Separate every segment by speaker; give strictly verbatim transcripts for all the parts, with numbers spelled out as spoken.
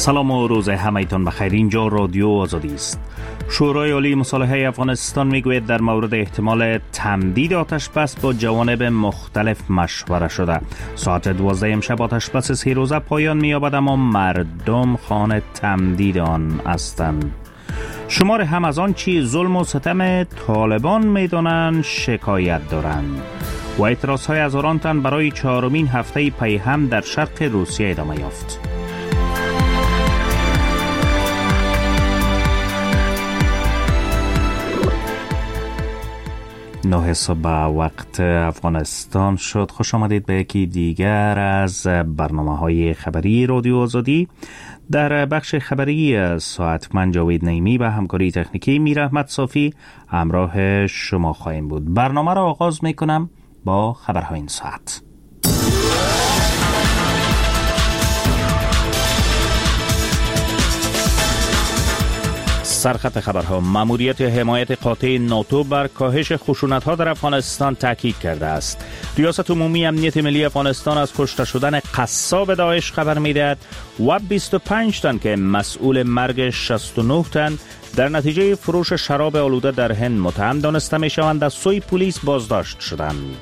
Speaker 1: سلام و روز همه‌تان بخیر. اینجا رادیو آزادی است. شورای عالی مصالحه افغانستان میگوید در مورد احتمال تمدید آتش بس با جوانب مختلف مشوره شده. ساعت دوازده امشب آتش بس سه روزه پایان می‌یابد، اما مردم خواهان تمدید آن هستند. شمار هم از آن چی ظلم و ستم طالبان میدانند شکایت دارند و اعتراضهای هزاران تن برای چهارمین هفته پی هم در شرق روسیه ادامه یافت. نه صبح وقت افغانستان شد. خوش آمدید به یکی دیگر از برنامه های خبری رادیو آزادی. در بخش خبری ساعت من جاوید نعیمی و همکاری تکنیکی میر احمد صافی همراه شما خواهیم بود. برنامه را آغاز می کنم با خبرهای این ساعت. سرخط خبرها: ماموریت حمایت قاطع ناتو بر کاهش خشونت‌ها در افغانستان تاکید کرده است. ریاست عمومی امنیت ملی افغانستان از کشته شدن قصاب داعش خبر می‌دهد و بیست و پنج تن که مسئول مرگ شصت و نه تن در نتیجه فروش شراب آلوده در هند متهم دانسته می‌شوند از سوی پلیس بازداشت شدند.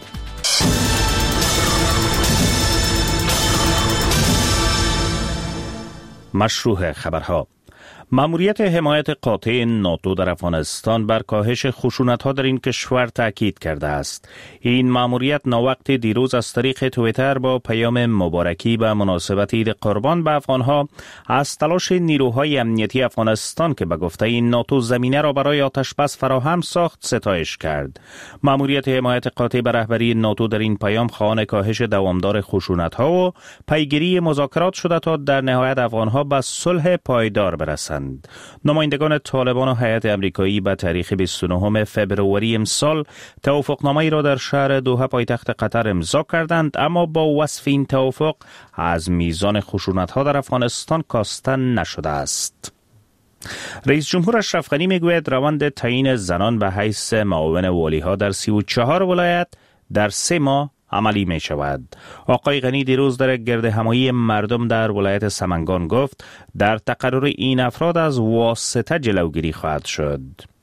Speaker 1: مشروع خبرها: ماموریت حمایت قاطع ناتو در افغانستان بر کاهش خشونت‌ها در این کشور تاکید کرده است. این ماموریت ناوقت دیروز از طریق توییتر با پیام مبارکی به مناسبت عید قربان به افغان‌ها از تلاش نیروهای امنیتی افغانستان که به گفته این ناتو زمینه را برای آتش بس فراهم ساخت ستایش کرد. ماموریت حمایت قاطع به رهبری ناتو در این پیام خواهان کاهش دوامدار خشونت‌ها و پیگیری مذاکرات شده تا در نهایت افغان‌ها به صلح پایدار برسند. نمایندگان طالبان و هیئت امریکایی به تاریخ بیست و نهم فوریه امسال توافقنامه‌ای را در شهر دوحه پایتخت قطر امضا کردند، اما با وصف این توافق از میزان خشونت‌ها در افغانستان کاسته نشده است. رئیس جمهور اشرف غنی میگوید روند تعیین زنان به حیث معاون والی‌ها در سی و چهار ولایت در سه ماه عملی می شود. آقای غنی دیروز در گرد همایی مردم در ولایت سمنگان گفت در تقرر این افراد از واسطه جلوگیری خواهد شد.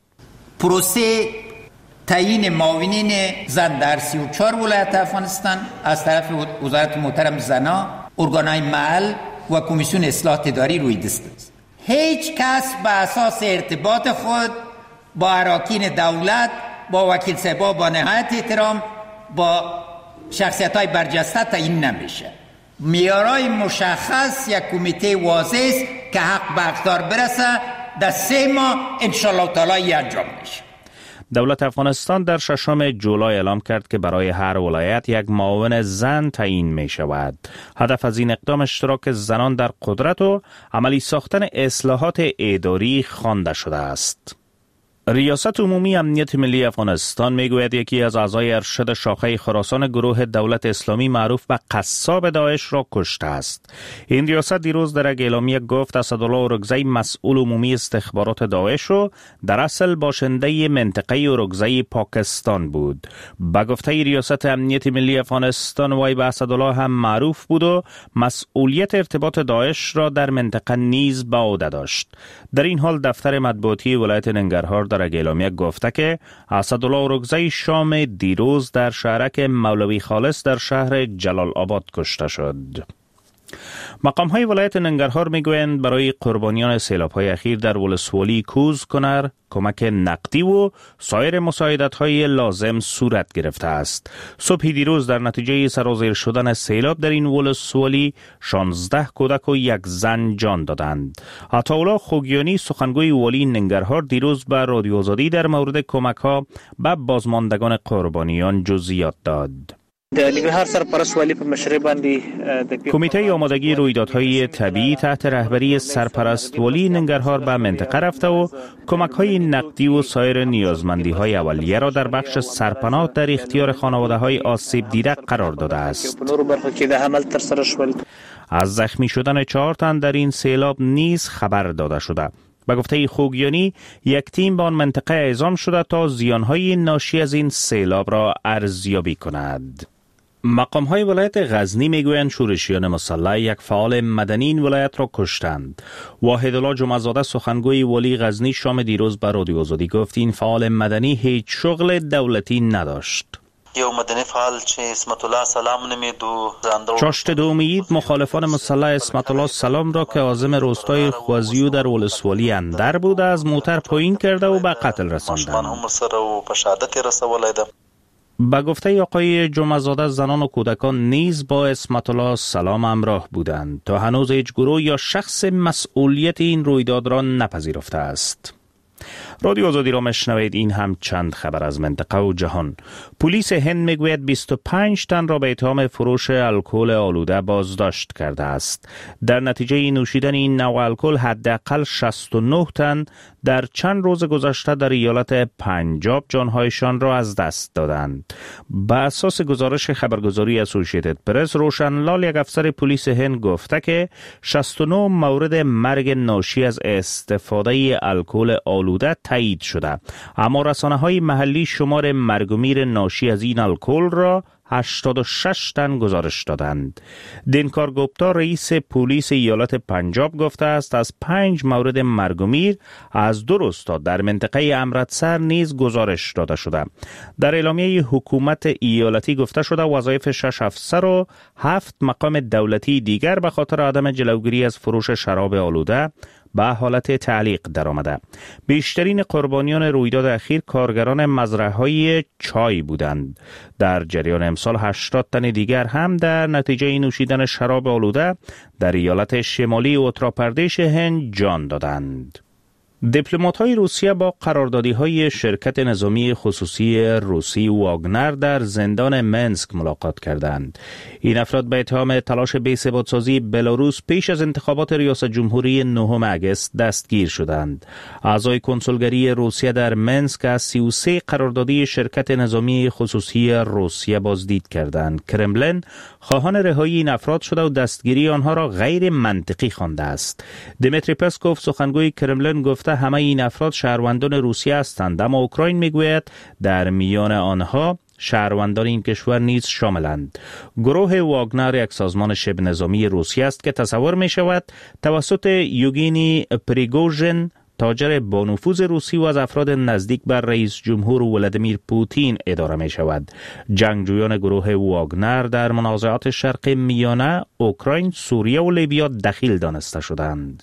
Speaker 2: پروسه تعیین معاونین زن در سی و چهار ولایت افغانستان از طرف وزارت محترم زنا، ارگانهای محل و کمیسیون اصلاح اداری روی دست است. هیچ کس به اساس ارتباط خود با اراکین دولت، با وکیل صاحبا با نهایت احترام با شخصیت‌های برجسته تعیین نمیشه. معیارهای مشخص یک کمیته واضح است که حق به اقتدار برسه در سه ماه انشالله تعالی انجام میشه.
Speaker 1: دولت افغانستان در ششم جولای اعلام کرد که برای هر ولایت یک معاون زن تعیین می شود. هدف از این اقدام اشتراک زنان در قدرت و عملی ساختن اصلاحات اداری خوانده شده است. ریاست عمومی امنیت ملی افغانستان میگوید یکی از اعضای ارشد شاخه خراسان گروه دولت اسلامی معروف به قصاب داعش را کشته است. این ریاست دیروز در یک اعلامیه گفت اسدالله اورکزی مسئول عمومی استخبارات داعش و در اصل باشنده منطقه اورکزی پاکستان بود. به گفته ریاست امنیت ملی افغانستان وی به اسدالله هم معروف بود و مسئولیت ارتباط داعش را در منطقه نیز به عهده داشت. در این حال دفتر مطبوعاتی ولایت ننگرهار در اعلامیه گفته که اسدالله اورکزی شام دیروز در شهرک مولوی خالص در شهر جلال آباد کشته شد. مقام های ولایت ننگرهار میگویند برای قربانیان سیلاب های اخیر در ولسوالی کوز کنر کمک نقدی و سایر مساعدت های لازم صورت گرفته است. صبح دیروز در نتیجه سرازیر شدن سیلاب در این ولسوالی شانزده کودک و یک زن جان دادند. عطاالله خوگیانی سخنگوی والی ننگرهار دیروز به رادیو آزادی در مورد کمک ها به بازماندگان قربانیان جزئیات داد.
Speaker 3: د ننګرهار سرپرست والی په مشرۍ باندې
Speaker 1: کمیته آمادگی رویدادهای طبیعی تحت رهبری سرپرست والی ننگرهار به منطقه رفته و کمک‌های نقدی و سایر نیازمندی‌های اولیه را در بخش سرپناه در اختیار خانواده‌های آسیب دیده قرار داده است. از زخمی شدن چهار تن در این سیلاب نیز خبر داده شده. به گفته خوگیانی یک تیم به آن منطقه اعزام شده تا زیانهای ناشی از این سیلاب را ارزیابی کند. مقام‌های ولایت غزنی میگویند شورشیان مسلح یک فعال مدنی این ولایت را کشتند. واحدالله جمعه‌زاده سخنگوی ولی غزنی شام دیروز به رادیو آزادی گفت این فعال مدنی هیچ شغل دولتی نداشت.
Speaker 4: یو مدنی فعال چې اسمت الله سلام نمیدو
Speaker 1: چاشت دومید مخالفان مسلح اسمت الله سلام را که عازم روستای خوازیو در ولسوالی اندر بود از موتر پایین کرده و به قتل رساندند. به گفته آقای جمعه‌زاده زنان و کودکان نیز با اسمت الله سلام همراه بودند تا هنوز هیچ گروه یا شخص مسئولیت این رویداد را نپذیرفته است. رادیو آزادی را مشنوید. این هم چند خبر از منطقه و جهان. پلیس هند میگوید بیست و پنج تن را به اتهام فروش الکل آلوده بازداشت کرده است. در نتیجه نوشیدن این نوع الکل حداقل شصت و نه تن در چند روز گذشته در ایالت پنجاب جانهایشان را از دست دادند. به اساس گزارش خبرگزاری اسوسییتد پرس، روشنلال یک افسر پلیس هند گفته که شصت و نه مورد مرگ ناشی از استفاده الکل آلوده تایید شده، اما رسانه‌های محلی شمار مرگ و میر ناشی از این الکل را هشتاد و شش تن گزارش دادند. دینکار گوپتا رئیس پلیس ایالت پنجاب گفته است از پنج مورد مرگ و میر از دو روستا در منطقه امرتسر نیز گزارش داده شده. در اعلامیه حکومت ایالتی گفته شده وظایف شش افسر و هفت مقام دولتی دیگر به خاطر عدم جلوگیری از فروش شراب آلوده به حالت تعلیق درآمده. بیشترین قربانیان رویداد اخیر کارگران مزرعه‌های چای بودند. در جریان امسال هشتاد تن دیگر هم در نتیجه نوشیدن شراب آلوده در ایالت شمالی اتراپردیش هند جان دادند. دیپلمات‌های روسیه با قراردادی‌های شرکت نظامی خصوصی روسی واگنر در زندان منسک ملاقات کردند. این افراد به اتهام تلاش بی‌ثبات‌سازی بلاروس پیش از انتخابات ریاست جمهوری نهم اگست دستگیر شدند. اعضای کنسولگری روسیه در منسک از سی و سه قراردادی شرکت نظامی خصوصی روسیه بازدید کردند. کرملن خواهان رهایی این افراد شده و دستگیری آنها را غیر منطقی خوانده است. دمیتری پسکوف سخنگوی کرملن گفت همه این افراد شهروندان روسیه هستند، اما اوکراین میگوید در میان آنها شهروندان این کشور نیز شاملند. گروه واگنر یک سازمان شبه نظامی روسیه است که تصور می شود توسط یوگینی پریگوژن، تاجر با نفوذ روسی و از افراد نزدیک بر رئیس جمهور ولادیمیر پوتین اداره می شود. جنگجویان گروه واگنر در منازعات شرق میانه، اوکراین، سوریه و لیبیا دخیل دانسته شدند.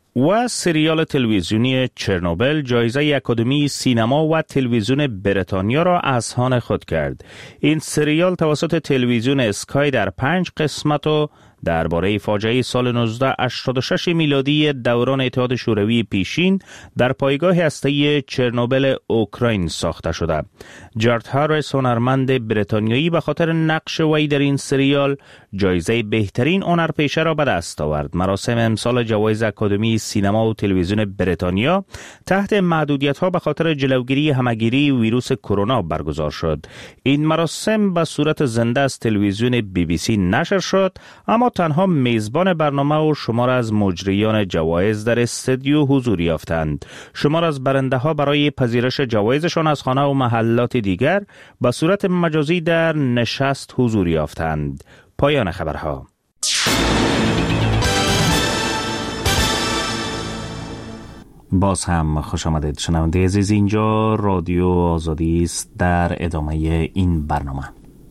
Speaker 1: و سریال تلویزیونی چرنوبل جایزه اکادمی سینما و تلویزیون بریتانیا را از آن خود کرد. این سریال توسط تلویزیون اسکای در پنج قسمت و درباره فاجعه سال نوزده هشتاد و شش میلادی دوران اتحاد شوروی پیشین در پایگاه هسته‌ای چرنوبل اوکراین ساخته شده. جارد هاریس هنرمند بریتانیایی به خاطر نقش وی در این سریال جایزه بهترین هنرپیشه را به دست آورد. مراسم امسال جوایز اکادمی سینما و تلویزیون بریتانیا تحت محدودیت‌ها به خاطر جلوگیری همه‌گیری ویروس کرونا برگزار شد. این مراسم به صورت زنده از تلویزیون بی بی سی نشر شد، اما تنها میزبان برنامه و شمار از مجریان جوایز در استودیو حضور یافتند. شمار از برنده ها برای پذیرش جوایزشان از خانه و محلات دیگر به صورت مجازی در نشست حضور یافتند. پایان خبرها. باز هم خوش آمدید شنونده عزیز، اینجا رادیو آزادی است. در ادامه این برنامه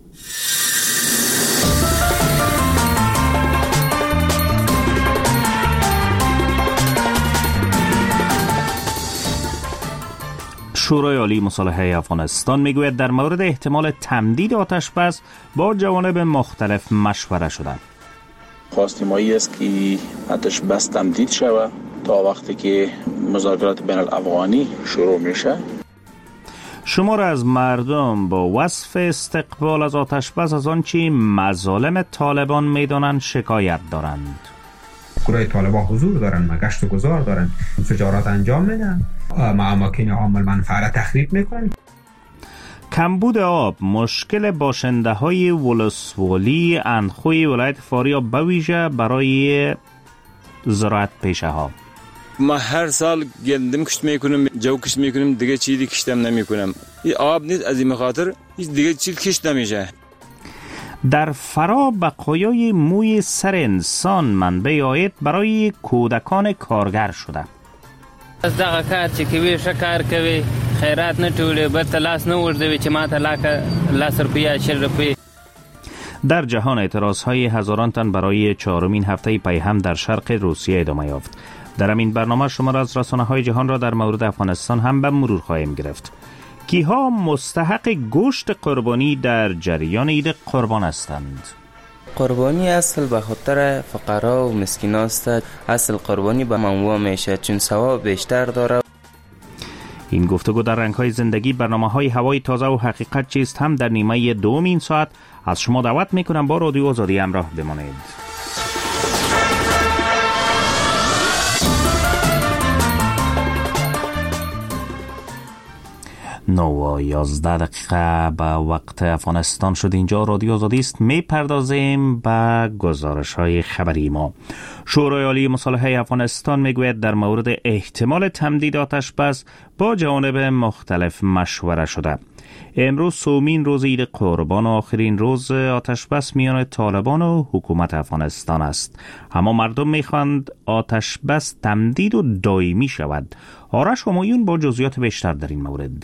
Speaker 1: شورای عالی مصالحه افغانستان میگوید در مورد احتمال تمدید آتش بس با جوانب مختلف مشوره شده.
Speaker 5: خواست ما است که آتش بس تمدید شود تا وقتی که مذاکرات بین الافغانی شروع میشه.
Speaker 1: شمار از مردم با وصف استقبال از آتش بس از آنچه مظالم طالبان میدانند شکایت دارند.
Speaker 6: گروه طالبان حضور دارن، گشت و گذار دارن، انفجارات انجام میدن، اماکن عامل منفعه تخریب میکنن.
Speaker 1: کمبود آب مشکل باشنده های ولسوالی اندخوی ولایت فاریاب به ویژه برای زراعت پیشه ها.
Speaker 7: ما هر سال گندم کشت میکنم، جو کشت میکنم، دیگه چیزی کشتم نمیکنم. این آب نیست، از این خاطر هیچ دیگه چیز کشت نمیشه.
Speaker 1: در فرا بقایای موی سر انسان منبع عاید برای کودکان کارگر شده.
Speaker 8: از دغه کار چې کوي ښه کار کوي، خیرات نه ټولې، بل ته لاس نه ورځوي چې ما ته لاکه لاس روپیه شل روپیه.
Speaker 1: در جهان اعتراضهای هزاران تن برای چهارمین هفته پیهم در شرق روسیه ادامه یافت. در این برنامه شما را از رسانه‌های جهان را در مورد افغانستان هم به مرور خواهیم گرفت. کیها مستحق گوشت قربانی در جریان عید قربان هستند؟
Speaker 9: قربانی اصل به خاطر فقرا و مسکینا است. اصل قربانی به منوع میشه چون ثواب بیشتر داره.
Speaker 1: این گفتگو در رنگ‌های زندگی برنامه‌های هوای تازه و حقیقت چیست هم در نیمه دوم این ساعت از شما دعوت میکنم با رادیو آزادی همراه بمانید. نو و یازده دقیقه به وقت افغانستان شد. اینجا رادیو آزادی است. می پردازیم به گزارش های خبری ما. شورای عالی مصالحه افغانستان می گوید در مورد احتمال تمدید آتش بس با جوانب مختلف مشوره شده. امروز سومین روز عید قربان و آخرین روز آتش بس میان طالبان و حکومت افغانستان است. اما مردم میخواند آتش بس تمدید و دائمی شود. آرش همایون با جزئیات بیشتر در این مورد.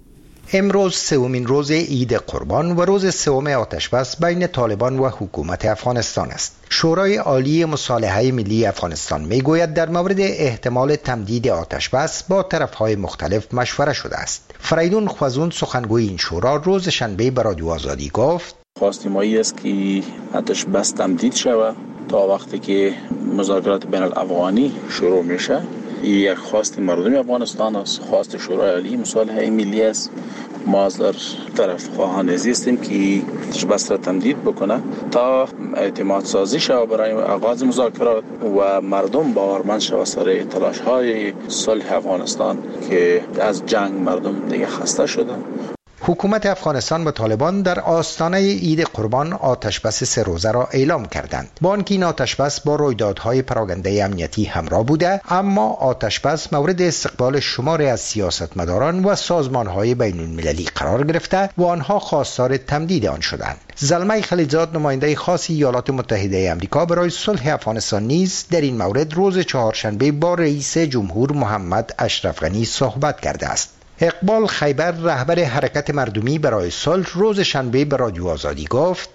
Speaker 10: امروز سومین روز عید قربان و روز سوم آتش بس بین طالبان و حکومت افغانستان است. شورای عالی مصالحه ملی افغانستان میگوید در مورد احتمال تمدید آتش بس با طرفهای مختلف مشوره شده است. فریدون خوازون سخنگوی این شورا روز شنبه به رادیو آزادی گفت:
Speaker 5: خواست ما است که آتش بس تمدید شود تا وقتی که مذاکرات بین الافغانی شروع میشه. یک خواست مردم افغانستان است، خواست شورای عالی مصالحه ملی است. ما از طرف خواهان هستیم که آتش بس را تمدید بکنه تا اعتماد سازی شود برای آغاز مذاکرات و مردم باورمند شود سر تلاش های صلح افغانستان که از جنگ مردم دیگه خسته شدن.
Speaker 10: حکومت افغانستان و طالبان در آستانه عید قربان آتش بس سه روزه را اعلام کردند. با آنکه این آتش بس با رویدادهای پراکنده امنیتی همراه بوده، اما آتش بس مورد استقبال شماری از سیاستمداران و سازمانهای بین المللی قرار گرفته و آنها خواستار تمدید آن شدند. زلمه خلیلزاد نماینده خاص ایالات متحده آمریکا برای صلح افغانستان نیز در این مورد روز چهارشنبه با رئیس جمهور محمد اشرف غنی صحبت کرده است. اقبال خیبر رهبر حرکت مردمی برای صلح روز شنبه به رادیو آزادی گفت: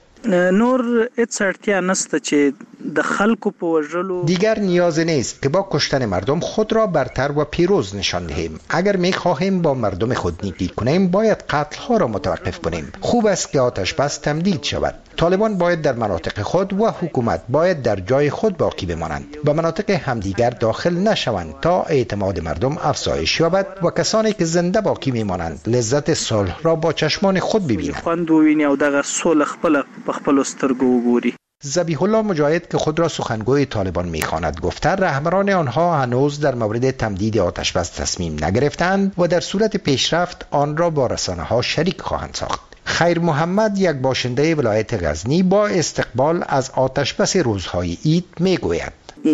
Speaker 3: نور هیڅ اړتیا نشته چې د خلکو په وژلو
Speaker 10: دیگر نیاز نیست که با کشتن مردم خود را برتر و پیروز نشان دهیم. اگر می خواهیم با مردم خود نیکی کنیم باید قتل ها را متوقف کنیم. خوب است که آتش بس تمدید شود. طالبان باید در مناطق خود و حکومت باید در جای خود باقی بمانند و مناطق همدیگر داخل نشوند تا اعتماد مردم افزایش یابد و کسانی که زنده باقی میمانند لذت صلح را با چشمان خود ببینند.
Speaker 3: خوند ویني او دغه صلح خپل خپل سترګو وګوري.
Speaker 10: ذبیح الله مجاهد که خود را سخنگوی طالبان میخواند گفته رهبران آنها هنوز در مورد تمدید آتش بس تصمیم نگرفتند و در صورت پیشرفت آن را با رسانه ها شریک خواهند ساخت. خیر محمد یک باشنده ولایت غزنی با استقبال از آتش بس روزهای عید میگوید: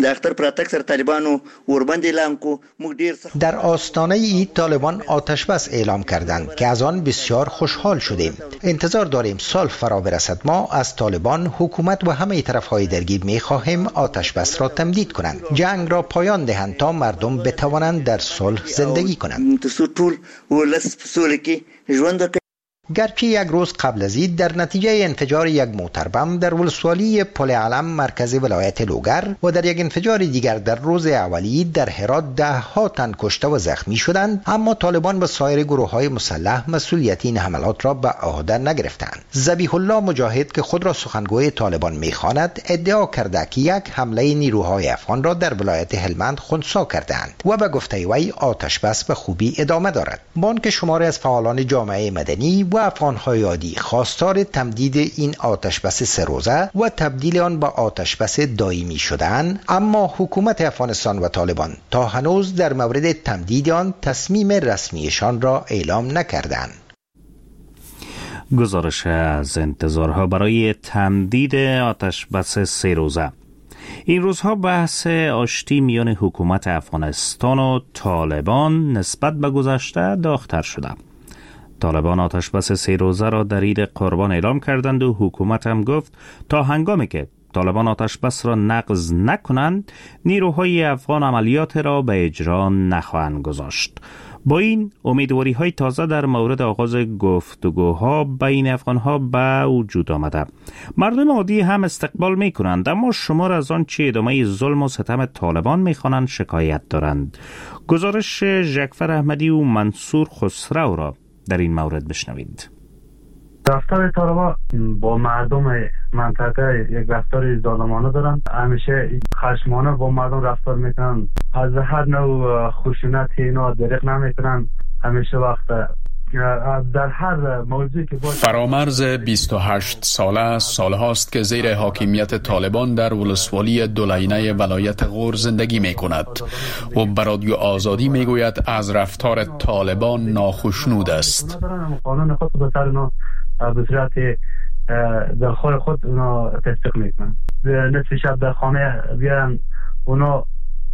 Speaker 10: در آستانه عید طالبان آتش بس اعلام کردند که از آن بسیار خوشحال شدیم. انتظار داریم صلح فرا برسد. ما از طالبان، حکومت و همه طرفهای درگیر میخواهیم آتش بس را تمدید کنند، جنگ را پایان دهند تا مردم بتوانند در صلح زندگی کنند. گرچه یک روز قبل از عید در نتیجه انفجار یک موتر بم در ولسوالی پل علم مرکز ولایت لوگر و در یک انفجار دیگر در روز اولی در هرات ده ها تن کشته و زخمی شدند، اما طالبان و سایر گروه های مسلح مسئولیت این حملات را به عهده نگرفتند. ذبیح الله مجاهد که خود را سخنگوی طالبان میخواند ادعا کرده که یک حمله نیروهای افغان را در ولایت هلمند خنثی کردند و به گفته وی آتش بس به خوبی ادامه دارد. با آنکه شماری از فعالان جامعه مدنی و افغان‌های عادی خواستار تمدید این آتش بس سه روزه و تبدیل آن به آتش بس دائمی شدند، اما حکومت افغانستان و طالبان تا هنوز در مورد تمدید آن تصمیم رسمیشان را اعلام نکردند.
Speaker 1: گزارش از انتظارها برای تمدید آتش بس سه روزه. این روزها بحث آشتی میان حکومت افغانستان و طالبان نسبت به گذشته داغ‌تر شده. طالبان آتش بس سه روزه را در عید قربان اعلام کردند و حکومت هم گفت تا هنگامی که طالبان آتش بس را نقض نکنند نیروهای افغان عملیات را به اجرا نخواهند گذاشت. با این امیدواری های تازه در مورد آغاز گفتگوها بین افغان ها به وجود آمده. مردم عادی هم استقبال می کنند، اما شمار از آن چه ادامه ظلم و ستم طالبان می خوانند شکایت دارند. گزارش جعفر احمدی و منصور خسرو را در این مورد بشنوید.
Speaker 11: رفتار طالبان با مردم منطقه یک رفتار ظالمانه دارن، همیشه خشمانه با مردم رفتار میکنن، از هر نوع خشونت اینا دریغ نمیکنن، همیشه وقت در هر موضوعی که باید.
Speaker 12: فرامرز بیست و هشت ساله سال هاست که زیر حاکمیت طالبان در ولسوالی دولینه ولایت غور زندگی می کند و بر رادیو آزادی می گوید از رفتار طالبان ناخشنود است.
Speaker 11: قانون خود به سر اینا به صورت دلخواه خود اونا تطبیق میکنن. نصف شب در خانه بیان اونا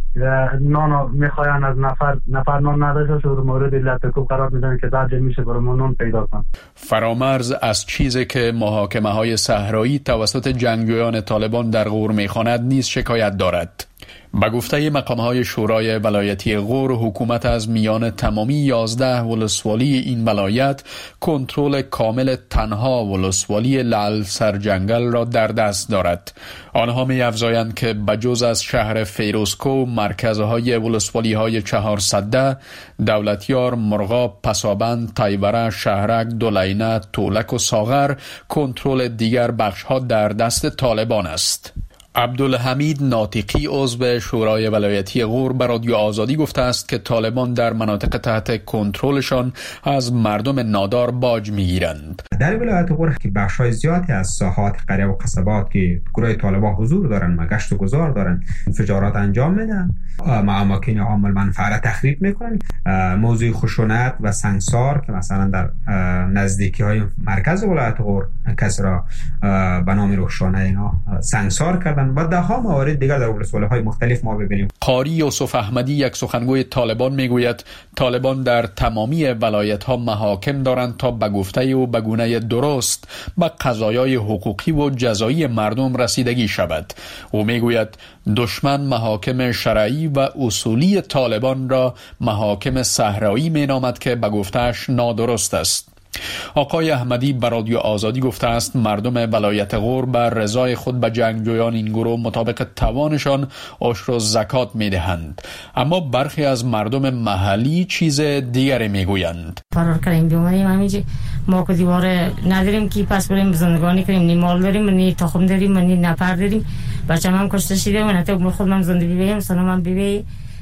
Speaker 11: نان میخواین از نفر نفر نان نداشته شد مورد لطکوب قرار میدن که درجه میشه برای ما نان پیدا کن.
Speaker 12: فرامرز از چیزی که محاکمه های صحرایی توسط جنگجویان طالبان در غور میخواند نیز شکایت دارد. به گفته مقام‌های شورای ولایتی غور، حکومت از میان تمامی یازده ولسوالی این ولایت کنترل کامل تنها ولسوالی لعل سرجنگل را در دست دارد. آنها می‌افزایند که بجز از شهر فیروزکو، مرکزهای ولسوالی‌های چهارصده، دولتیار، مرغاب، پسابند، تایوره، شهرک، دولینه، تولک و ساغر، کنترل دیگر بخش‌ها در دست طالبان است. عبدالحمید ناطقی عضو شورای ولایتی غور به رادیو آزادی گفته است که طالبان در مناطق تحت کنترلشان از مردم نادار باج میگیرند.
Speaker 6: در ولایت غور که بخش‌های زیادی از ساحات قریه و قصبات که گروه طالبان حضور دارن و گشت و گذار دارن انفجارات انجام میدن، اماکن عامل منفعه تخریب میکنن. موضوع خشونت و سنگسار که مثلا در نزدیکی های مرکز ولایت غور کسی را به نام روشانه اینا سنگسار کردن و ده ها موارد دیگر در ولسوالی‌های مختلف ما ببینیم.
Speaker 12: قاری یوسف احمدی، یک سخنگوی طالبان، میگوید طالبان در تمامی ولایت‌ها محاکم دارند تا به گفته و به گونه درست به قضایای حقوقی و جزایی مردم رسیدگی شود. او میگوید دشمن محاکم شرعی و اصولی طالبان را محاکم صحرایی مینامد که به گفته‌اش نادرست است. آقای احمدی به رادیو آزادی گفته است مردم ولایت غور بر رضای خود به جنگجویان این گروه مطابق توانشان عشر و زکات میدهند، اما برخی از مردم محلی چیز دیگری میگویند.
Speaker 13: فرار کردیم بیومدیم همینجا، ما که دیوار نداریم که پس بریم زندگانی کنیم، نی مال داریم، نی تخم داریم، نی نفر داریم، بچه هم کشته شده و نتو خود من زندگی بیم سنم بیم.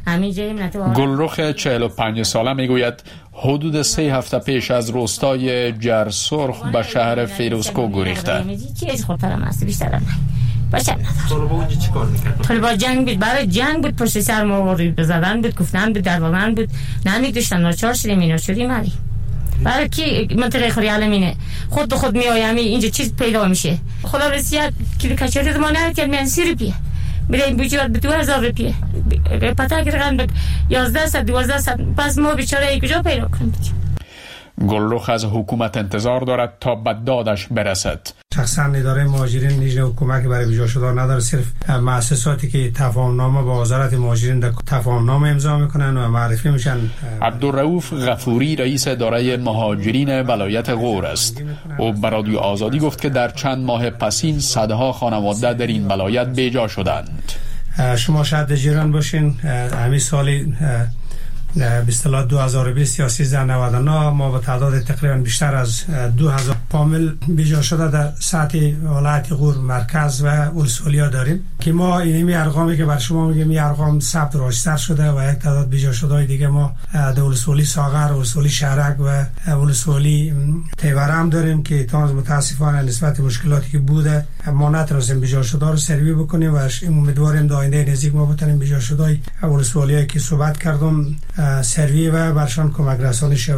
Speaker 12: گلرخ چهل و پنج ساله میگوید حدود سه هفته پیش از روستای جرسرخ به شهر فیروزکو گریخته.
Speaker 13: چیز خودترم است بیشتر نه. بچه ندارم. طالبا اونجا چی کار میکردن؟ طالبا جنگ بود، برای جنگ بود، پشت سر ما وارد بزدن بود، گفتن بود، دروغن بود، نمیداشتن، ناچار شدیم اینا شدیم علی. برای کی منطقه خوری علمینه خود به خود میآیم اینجا چیز پیدا میشه. خدا رسید کلی کچری ما نرید که من سی روپیه میریم بیچاره به دو هزار روپیه پتا گرگن به یازده صد دوازده صد، پس ما بیچاره ای کجا پیدا کنیم؟
Speaker 12: گلرخ از حکومت انتظار دارد تا به دادش برسد.
Speaker 14: شخصا اداره مهاجرین نیز کمک برای ویزا شدن نداره، صرف مؤسساتی که تفاهمنامه با وزارت مهاجرین در تفاهمنامه امضا میکنن و معرفی میشن.
Speaker 12: عبدالرؤوف غفوری رئیس اداره مهاجرین ولایت غور است. او به رادیو آزادی گفت که در چند ماه پسین صدها خانواده در این ولایت بیجا شدند.
Speaker 14: شما شاید جیران باشین، همین سالی به اصطلاح دو هزار و بیست یا سیزده نود و نه ما به تعداد تقریبا بیشتر از دو هزار کامل بیجا شده در سطح ولایت غور مرکز و ولسوالیا داریم که ما اینمی ارقامی که بر شما میگم این ارقام ثبت راشتر شده و یک تعداد بیجا شده دیگه ما در ولسوالی ساغر، ولسوالی شهرک و ولسوالی تیوره هم داریم که تاز متاسفانه نسبت مشکلاتی که بوده ما نتونستیم بیجا شده رو سروی بکنیم و امیدواریم در آینده نزدیک ما بتونیم بیجا شده ولسوالی که صحبت کردم سروی و برشان کمک رسانی شود.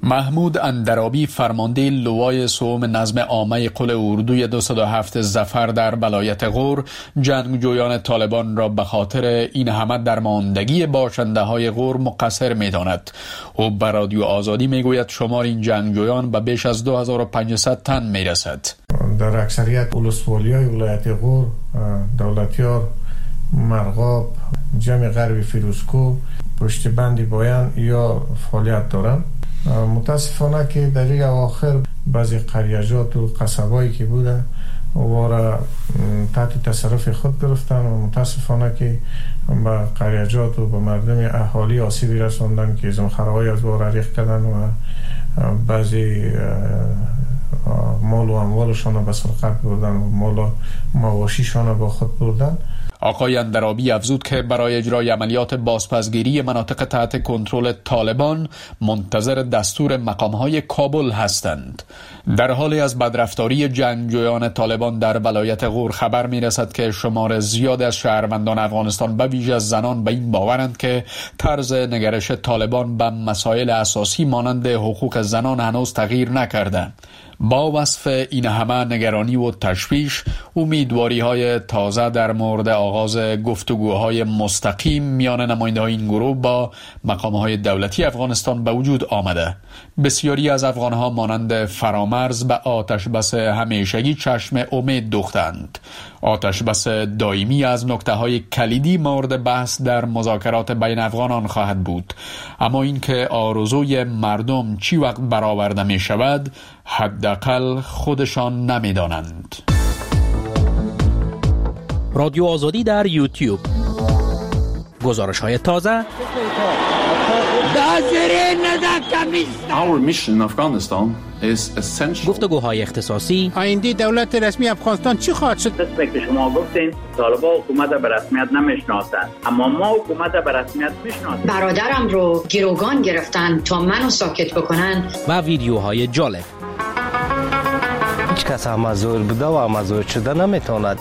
Speaker 12: محمود اندرابی فرمانده لوای سوم نظم عامه قل اردوی دویست و هفت ظفر در ولایت غور جنگجویان طالبان را به خاطر این همه درماندگی باشنده های غور مقصر می داند. او به رادیو آزادی می گوید شمار این جنگجویان به بیش از دو هزار و پانصد تن می رسد.
Speaker 15: در اکثریت ولسوالی های ولایت غور، دولتیار، مرغاب، جمع غربی فیروزکوه، پشت بندی بایان یا فعالیت دارند. متاسفانه که در این اواخر بعضی قریجات و قصبایی که بودن وارا تحت تصرف خود گرفتن و متاسفانه که به قریجات و به مردم اهالی آسیبی رساندن که زمخره‌های از وارا ریخت کردن و بعضی مال و اموالشان را به سرقت بردن و مال و مواشیشان را با خود بردن.
Speaker 12: آقای اندرابی افزود که برای اجرای عملیات بازپسگیری مناطق تحت کنترل طالبان منتظر دستور مقام‌های کابل هستند. در حالی از بدرفتاری جنگجویان طالبان در ولایت غور خبر می‌رسد که شمار زیاد از شهروندان افغانستان به ویژه زنان به این باورند که طرز نگرش طالبان به مسائل اساسی مانند حقوق زنان هنوز تغییر نکرده. با وصف این همه نگرانی و تشویش، امیدواری های تازه در مورد آغاز گفتگوهای مستقیم میان نماینده‌های این گروه با مقام‌های دولتی افغانستان به وجود آمده. بسیاری از افغان‌ها مانند فرامرز به آتش بس همیشگی چشم امید دوختند. آتش بس دائمی از نکته‌های کلیدی مورد بحث در مذاکرات بین افغانان خواهد بود، اما اینکه آرزوی مردم چی وقت برآورده می شود حداقل خودشان نمی‌دانند.
Speaker 1: رادیو آزادی در یوتیوب، گزارش‌های تازه،
Speaker 16: Our mission in Afghanistan is essential.
Speaker 1: گفتگوهای اختصاصی.
Speaker 17: آینده دولت رسمی افغانستان چی خواهد شد؟
Speaker 18: دست که شما گفتین طالبان حکومت به رسمیت نمیشناسند، اما ما حکومت به رسمیت میشناسیم.
Speaker 19: برادرم رو گروگان گرفتن تا منو ساکت بکنن.
Speaker 1: و ویدیوهای جالب.
Speaker 20: هیچ کس هم مزور بوده و مزور شده نمیتواند.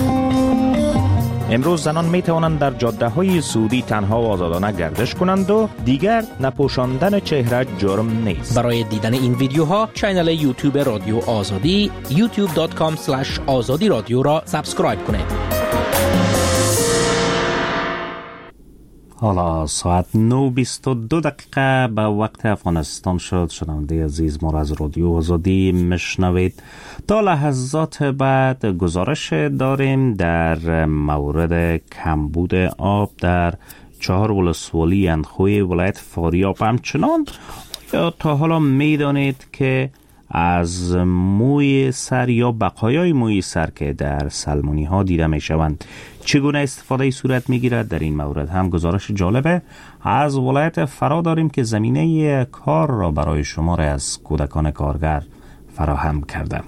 Speaker 1: امروز زنان می توانند در جاده های سعودی تنها و آزادانه گردش کنند و دیگر نپوشاندن چهره جرم نیست. برای دیدن این ویدیوها چینل یوتیوب رادیو آزادی یوتیوب دات کام اسلش آزادی رادیو را سابسکرایب کنید. حالا ساعت نه و بیست و دو دقیقه به وقت افغانستان شد. شنونده عزیز، ما را از رادیو آزادی مشنوید. تا لحظات بعد گزارش داریم در مورد کمبود آب در چهار ولسوالی اندخوی ولایت فاریاب. همچنان یا تا حالا میدانید که از موی سر یا بقایای موی سر که در سلمونی ها دیده می شوند چگونه استفاده صورت می گیرد؟ در این مورد هم گزارش جالبه از ولایت فرا داریم که زمینه کار را برای شمار از کودکان کارگر فراهم کرده.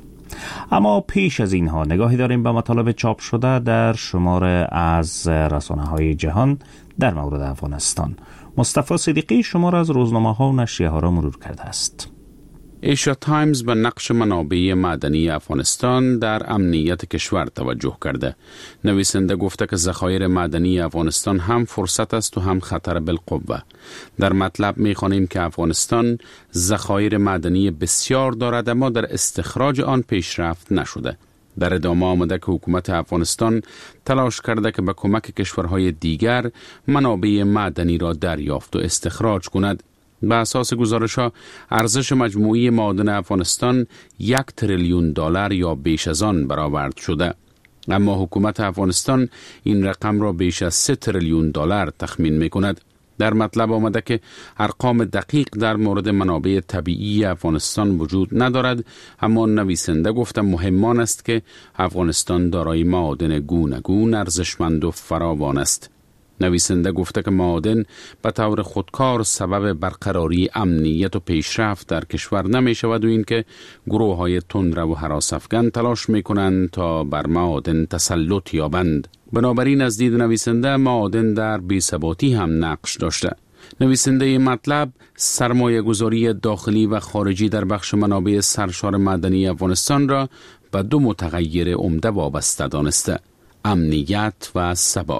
Speaker 1: اما پیش از اینها نگاهی داریم به مطالب چاپ شده در شمار از رسانه های جهان در مورد افغانستان. مصطفی صدیقی شمار از روزنامه ها و نشریه ها را مرور کرده است.
Speaker 21: ایشیا تایمز به نقش منابع معدنی افغانستان در امنیت کشور توجه کرده. نویسنده گفته که ذخایر معدنی افغانستان هم فرصت است و هم خطر بالقوه. در مطلب می‌خوانیم که افغانستان ذخایر معدنی بسیار دارد اما در استخراج آن پیشرفت نشده. در ادامه آمده که حکومت افغانستان تلاش کرده که به کمک کشورهای دیگر منابع معدنی را دریافت و استخراج کند. به اساس گزارش‌ها ارزش مجموعی معادن افغانستان یک تریلیون دلار یا بیش از آن برآورد شده، اما حکومت افغانستان این رقم را بیش از سه تریلیون دلار تخمین می‌کند. در مطلب آمده که ارقام دقیق در مورد منابع طبیعی افغانستان وجود ندارد، اما نویسنده گفته مهمان است که افغانستان دارای معادن گوناگون ارزشمند و فراوان است. نویسنده گفته که معادن به طور خودکار سبب برقراری امنیت و پیشرفت در کشور نمی شود و اینکه گروه های تندرو و هراس افکن تلاش می کنند تا بر معادن تسلط یابند. بنابراین از دید نویسنده معادن در بی‌ثباتی هم نقش داشته. نویسنده مطلب سرمایه گذاری داخلی و خارجی در بخش منابع سرشار معدنی افغانستان را به دو متغیر عمده وابسته دانسته: امنیت و ثبات.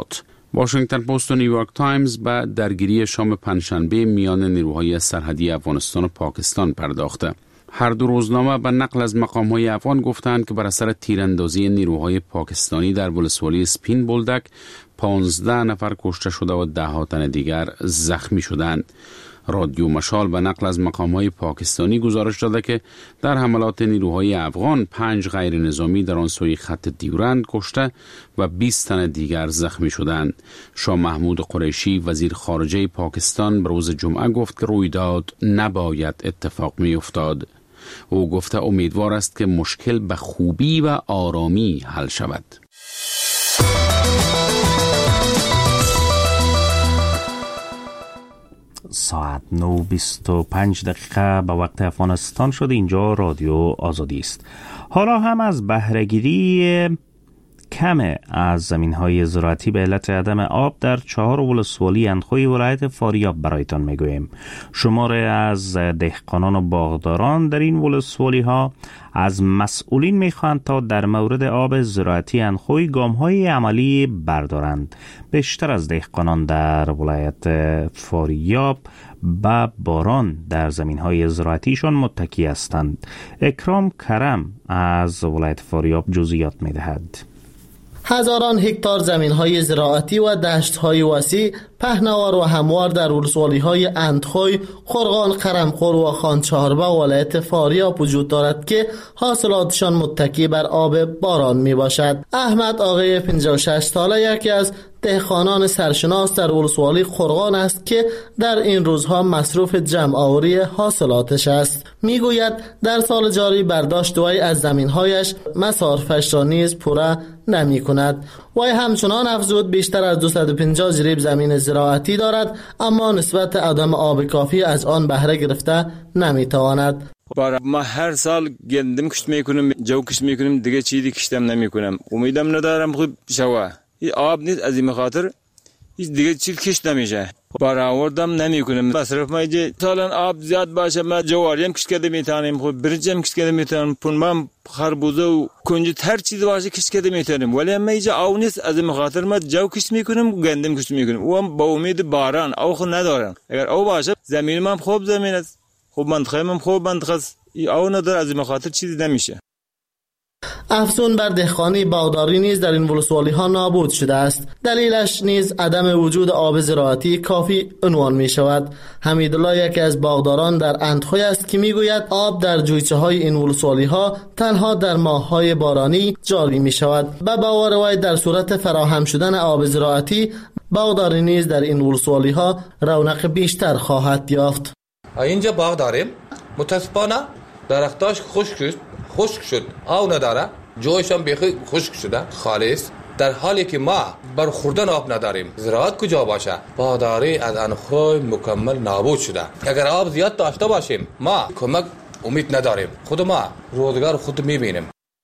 Speaker 21: واشنگتن پست و نیویورک تایمز به درگیری شام پنجشنبه میان نیروهای سرحدی افغانستان و پاکستان پرداخته. هر دو روزنامه به نقل از مقام‌های افغان گفتند که بر اثر تیراندازی نیروهای پاکستانی در ولسوالی سپین بولدک پانزده نفر کشته شده و ده ها تن دیگر زخمی شدند. رادیو مشال به نقل از مقام‌های پاکستانی گزارش داده که در حملات نیروهای افغان پنج غیر نظامی در آن سوی خط دیورند کشته و بیست تن دیگر زخمی شدند. شاه محمود قریشی وزیر خارجه پاکستان به روز جمعه گفت که رویداد نباید اتفاق می‌افتاد. او گفته امیدوار است که مشکل به خوبی و آرامی حل شود.
Speaker 1: ساعت نه و بیست و پنج دقیقه به وقت افغانستان شد. اینجا رادیو آزادی است. حالا هم از بهره‌گیری کم از زمین‌های زراعتی به علت عدم آب در چهار ولسوالی اندخوی ولایت فاریاب برایتان میگوییم. شماره از دهقانان و باغداران در این ولسوالی‌ها از مسئولین میخواهند تا در مورد آب زراعتی اندخوی گام‌های عملی بردارند. بیشتر از دهقانان در ولایت فاریاب به باران در زمین‌های زراعتیشان متکی هستند. اکرام کرم از ولایت فاریاب جزئیات می‌دهد.
Speaker 2: هزاران هکتار زمین‌های زراعتی و دشت‌های وسیع پهناور و هموار در ولسوالی‌های اندخوی، خرقان، قرمخور و خانچهاربه ولایت فاریاب وجود دارد که حاصلاتشان متکی بر آب باران میباشد. احمد آقای پنجاه و شش ساله یکی از دهقانان سرشناس در ولسوالی خرقان است که در این روزها مصروف جمع آوری حاصلاتش است. میگوید در سال جاری برداشت وی از زمین‌هایش مصارفش را نیز پوره نمی کند. وی همچنان افزود بیشتر از دویست و پنجاه جریب زمین زراعتی دارد، اما نسبت عدم آب کافی از آن بهره گرفته نمی تواند.
Speaker 7: بارا ما هر سال گندم کشت میکنم، جو کشت میکنم، دیگه چیزی کشتم نمیکنم. امیدم ندارم خوب شوه. این آب نیست، از این خاطر هیچ دیگه چیز کشت نمیشه. برآوردم نمیکنم. مصرف ما یه سالن آب زیاد باشه ما جواریم کشت کرده میتونیم، خب برنجم کشت کرده میتونیم، پنبه، خربوزه و کنجد هر چیز باشه کشت کرده میتونیم. ولی ما اینجا آب نیست، از این خاطر ما جو کشت میکنیم، گندم کشت میکنیم. و هم با امید باران آب خود ندارم. اگر آب باشه زمین ما خوب زمین است، خوب منطقه ما خوب منطقه است. این آب نداره، از این خاطر چیزی نمیشه.
Speaker 2: افزون بر دهقانی باغداری نیز در این ولسوالی ها نابود شده است. دلیلش نیز عدم وجود آب زراعتی کافی عنوان می شود. حمیدالله یکی از باغداران در اندخوی است که می گوید آب در جویچه های این ولسوالی ها تنها در ماه های بارانی جاری می شود. به باور وی در صورت فراهم شدن آب زراعتی باغداری نیز در این ولسوالی ها رونق بیشتر خواهد یافت.
Speaker 22: اینجا باغ داریم، متاسفانه درختاش خشک شد خشک شد آب نداره، جویش هم بیخی خشک شده خالص، در حالی که ما بر خوردن آب نداریم. زراعت کجا باشه؟ باغداری از اندخوی مکمل نابود شده. اگر آب زیاد داشته باشیم ما کمک امید نداریم، خود ما روزگار خود میبینیم.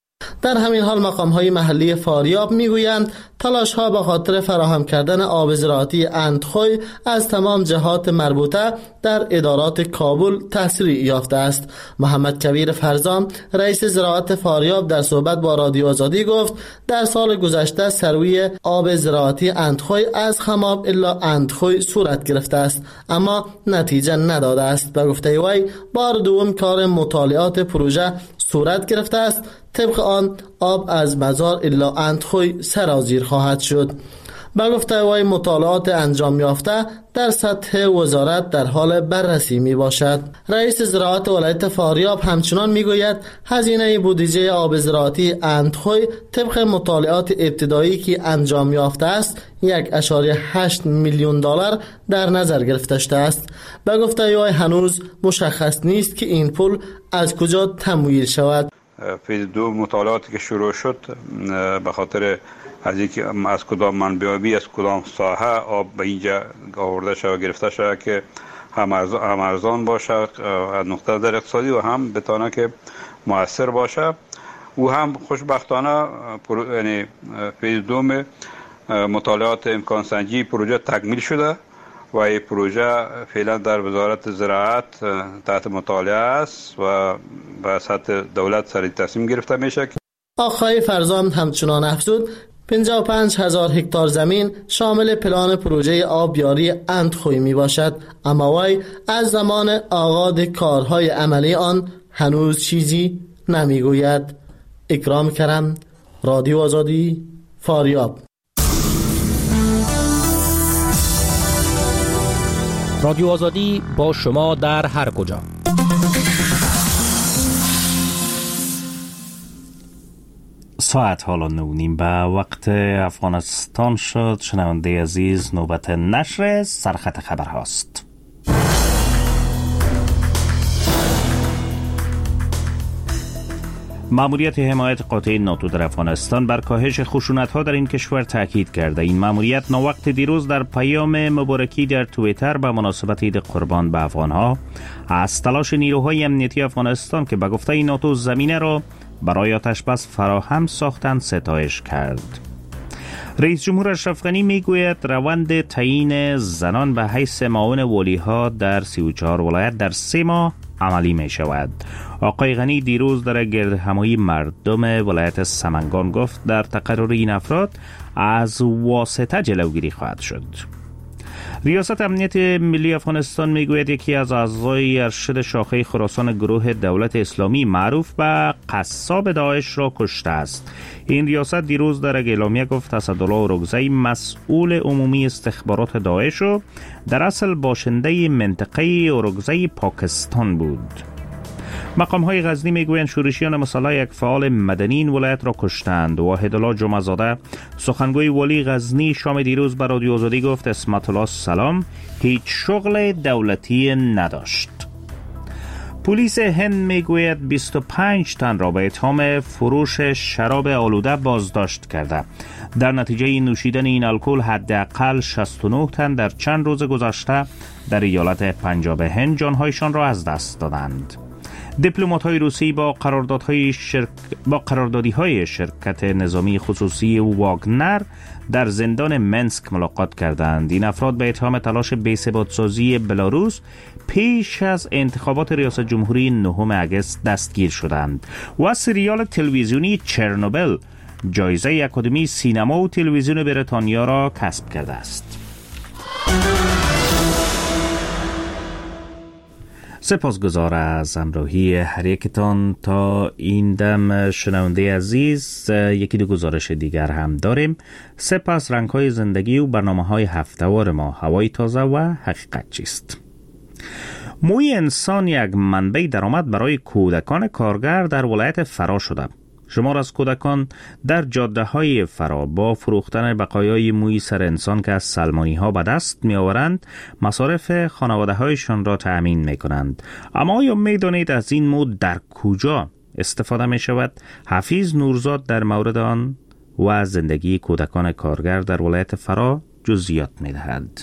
Speaker 2: در همین حال مقام‌های محلی فاریاب میگویند تلاش‌ها به خاطر فراهم کردن آب زراعتی اندخوی از تمام جهات مربوطه در ادارات کابل تسریع یافته است. محمد کبیر فرزام رئیس زراعت فاریاب در صحبت با رادیو آزادی گفت در سال گذشته سروی آب زراعتی اندخوی از خماب الا اندخوی صورت گرفته است، اما نتیجه نداده است. به گفته وی بار دوم کار مطالعات پروژه صورت گرفته است. طبق آن آب از مزار الا اندخوی سرازیر خواهد شد. به گفته وی مطالعات انجام یافته در سطح وزارت در حال بررسی می باشد. رئیس زراعت ولایت فاریاب همچنان می گوید هزینه بودجه آب زراعتی اندخوی طبق مطالعات ابتدایی که انجام یافته است یک و هشت میلیون دلار در نظر گرفته شده است. به گفته وی هنوز مشخص نیست که این پول از کجا تمویل شود.
Speaker 23: فیز دو مطالعاتی که شروع شد به خاطر از اینکه از کدام منبعی از کدام ساحه آب به اینجا آورده شود گرفته شود که هم ارزان باشه از نقطه در اقتصادی و هم بتونه که مؤثر باشه و هم خوشبختانه یعنی فیز دوم مطالعات امکان سنجی پروژه تکمیل شده و این پروژه فعلا در وزارت زراعت تحت مطالعه است و به سطح دولت سر تصمیم گرفته میشه.
Speaker 2: آقای فرزام همچنان افزود پنجاه و پنج هزار هکتار زمین شامل پلان پروژه آبیاری اندخوی می باشد، اما وی از زمان آغاز کارهای عملی آن هنوز چیزی نمی گوید. اکرام کرم، رادیو آزادی، فاریاب.
Speaker 4: رادیو آزادی با شما در هر کجا.
Speaker 1: ساعت حالا نونیم به وقت افغانستان شد. شنونده عزیز، نوبت نشر سرخط خبر هاست. ماموریت حمایت قاطع ناتو در افغانستان بر کاهش خشونت‌ها در این کشور تاکید کرده. این ماموریت ناوقت دیروز در پیام مبارکی در توییتر به مناسبت عید قربان به افغان‌ها از تلاش نیروهای امنیتی افغانستان که به گفته ناتو زمینه را برای آتش‌بس فراهم ساختند ستایش کرد. رئیس جمهور اشرف غنی میگوید روند تعیین زنان به حیث معاون والی‌ها در سی و چهار ولایت در سه ماه عملی می شود. آقای غنی دیروز در گردهمایی مردم ولایت سمنگان گفت در تقرر این افراد از واسطه جلوگیری خواهد شد. ریاست امنیت ملی افغانستان میگوید یکی از اعضای ارشد شاخه خراسان گروه دولت اسلامی معروف به قصاب داعش را کشته است. این ریاست دیروز در اعلامیه گفت اسدالله اورکزی مسئول عمومی استخبارات داعش و در اصل باشنده منطقه اورکزی پاکستان بود. مقام های غزنی میگویند شورشیان مسلح یک فعال مدنی این ولایت را کشتند. واحدالله جمعه زاده سخنگوی والی غزنی شام دیروز به رادیو آزادی گفت اسمت الله سلام هیچ شغل دولتی نداشت. پلیس هند میگوید بیست و پنج تن را به اتهام فروش شراب آلوده بازداشت کرده. در نتیجه نوشیدن این الکل حداقل شصت و نه تن در چند روز گذشته در ایالت پنجاب هند جانهایشان را از دست دادند. دیپلمات‌های روسی با قراردادهای شرک... با قراردادی‌های شرکت نظامی خصوصی واگنر در زندان منسک ملاقات کردند. این افراد به اتهام تلاش بی‌ثبات‌سازی بلاروس پیش از انتخابات ریاست جمهوری نهم اگست دستگیر شدند. و سریال تلویزیونی چرنوبل جایزه اکادمی سینما و تلویزیون بریتانیا را کسب کرده است. سپاسگزار از همراهی هر یکتان تا این دم. شنونده عزیز، یکی دو گزارش دیگر هم داریم. سپس رنگ‌های زندگی و برنامه‌های هفته‌وار ما هوای تازه و حقیقت چیست. موی انسان یک منبع درآمد برای کودکان کارگر در ولایت فرا شده. شمار از کودکان در جاده های فرا با فروختن بقایای موی سر انسان که از سلمانی ها به دست می آورند مصارف خانواده هایشان را تأمین می کنند. اما آیا می دانید از این مو در کجا استفاده می شود؟ حفیظ نورزاد در مورد آن و زندگی کودکان کارگر در ولایت فرا جزئیات می دهد.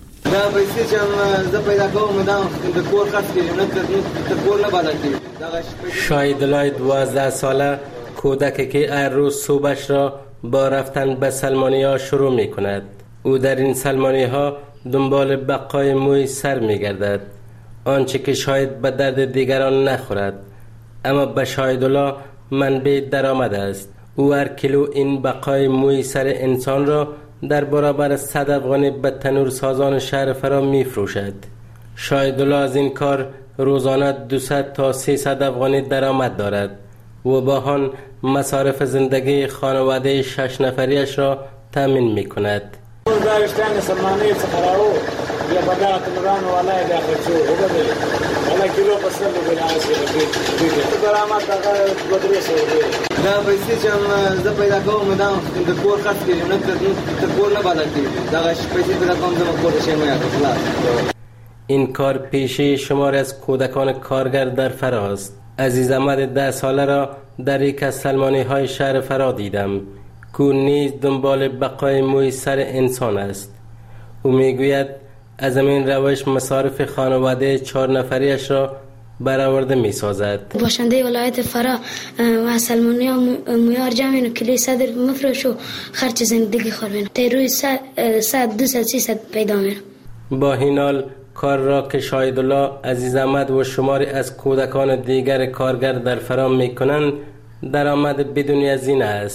Speaker 8: شاهدلای دوازده ساله کودکی که هر روز صبحش را با رفتن به سلمانی ها شروع می کند. او در این سلمانی ها دنبال بقای موی سر می گردد، آنچه که شاید به درد دیگران نخورد اما به شاهدالله منبع درآمد است. او هر کیلو این بقای موی سر انسان را در برابر صد افغانی به تنور سازان شهر فرا می فروشد. شاهدالله از این کار روزانه دویست تا سیصد افغانی درآمد دارد و با آن مصارف زندگی خانواده شش نفریش را تامین می کند. این کار پیشی شمار از کودکان کارگر در فرا است. عزیز احمد ده ساله را در یک از سلمانی های شهر فرا دیدم که نیز دنبال بقای موی سر انسان است. او میگوید از این روش مصارف خانواده چهار نفریش را برآورده می سازد.
Speaker 9: باشنده ولایت فرا و سلمانی ها مویار جمعین و کلی صدر مفروش و خرچ زندگی خوربین تا روی صد دو ست سی ست پیدا میرم. با این حال کار را که شاهدالله عزیز احمد و شماری از کودکان دیگر کارگر در فرا می کنند درآمد بدون هزینه است.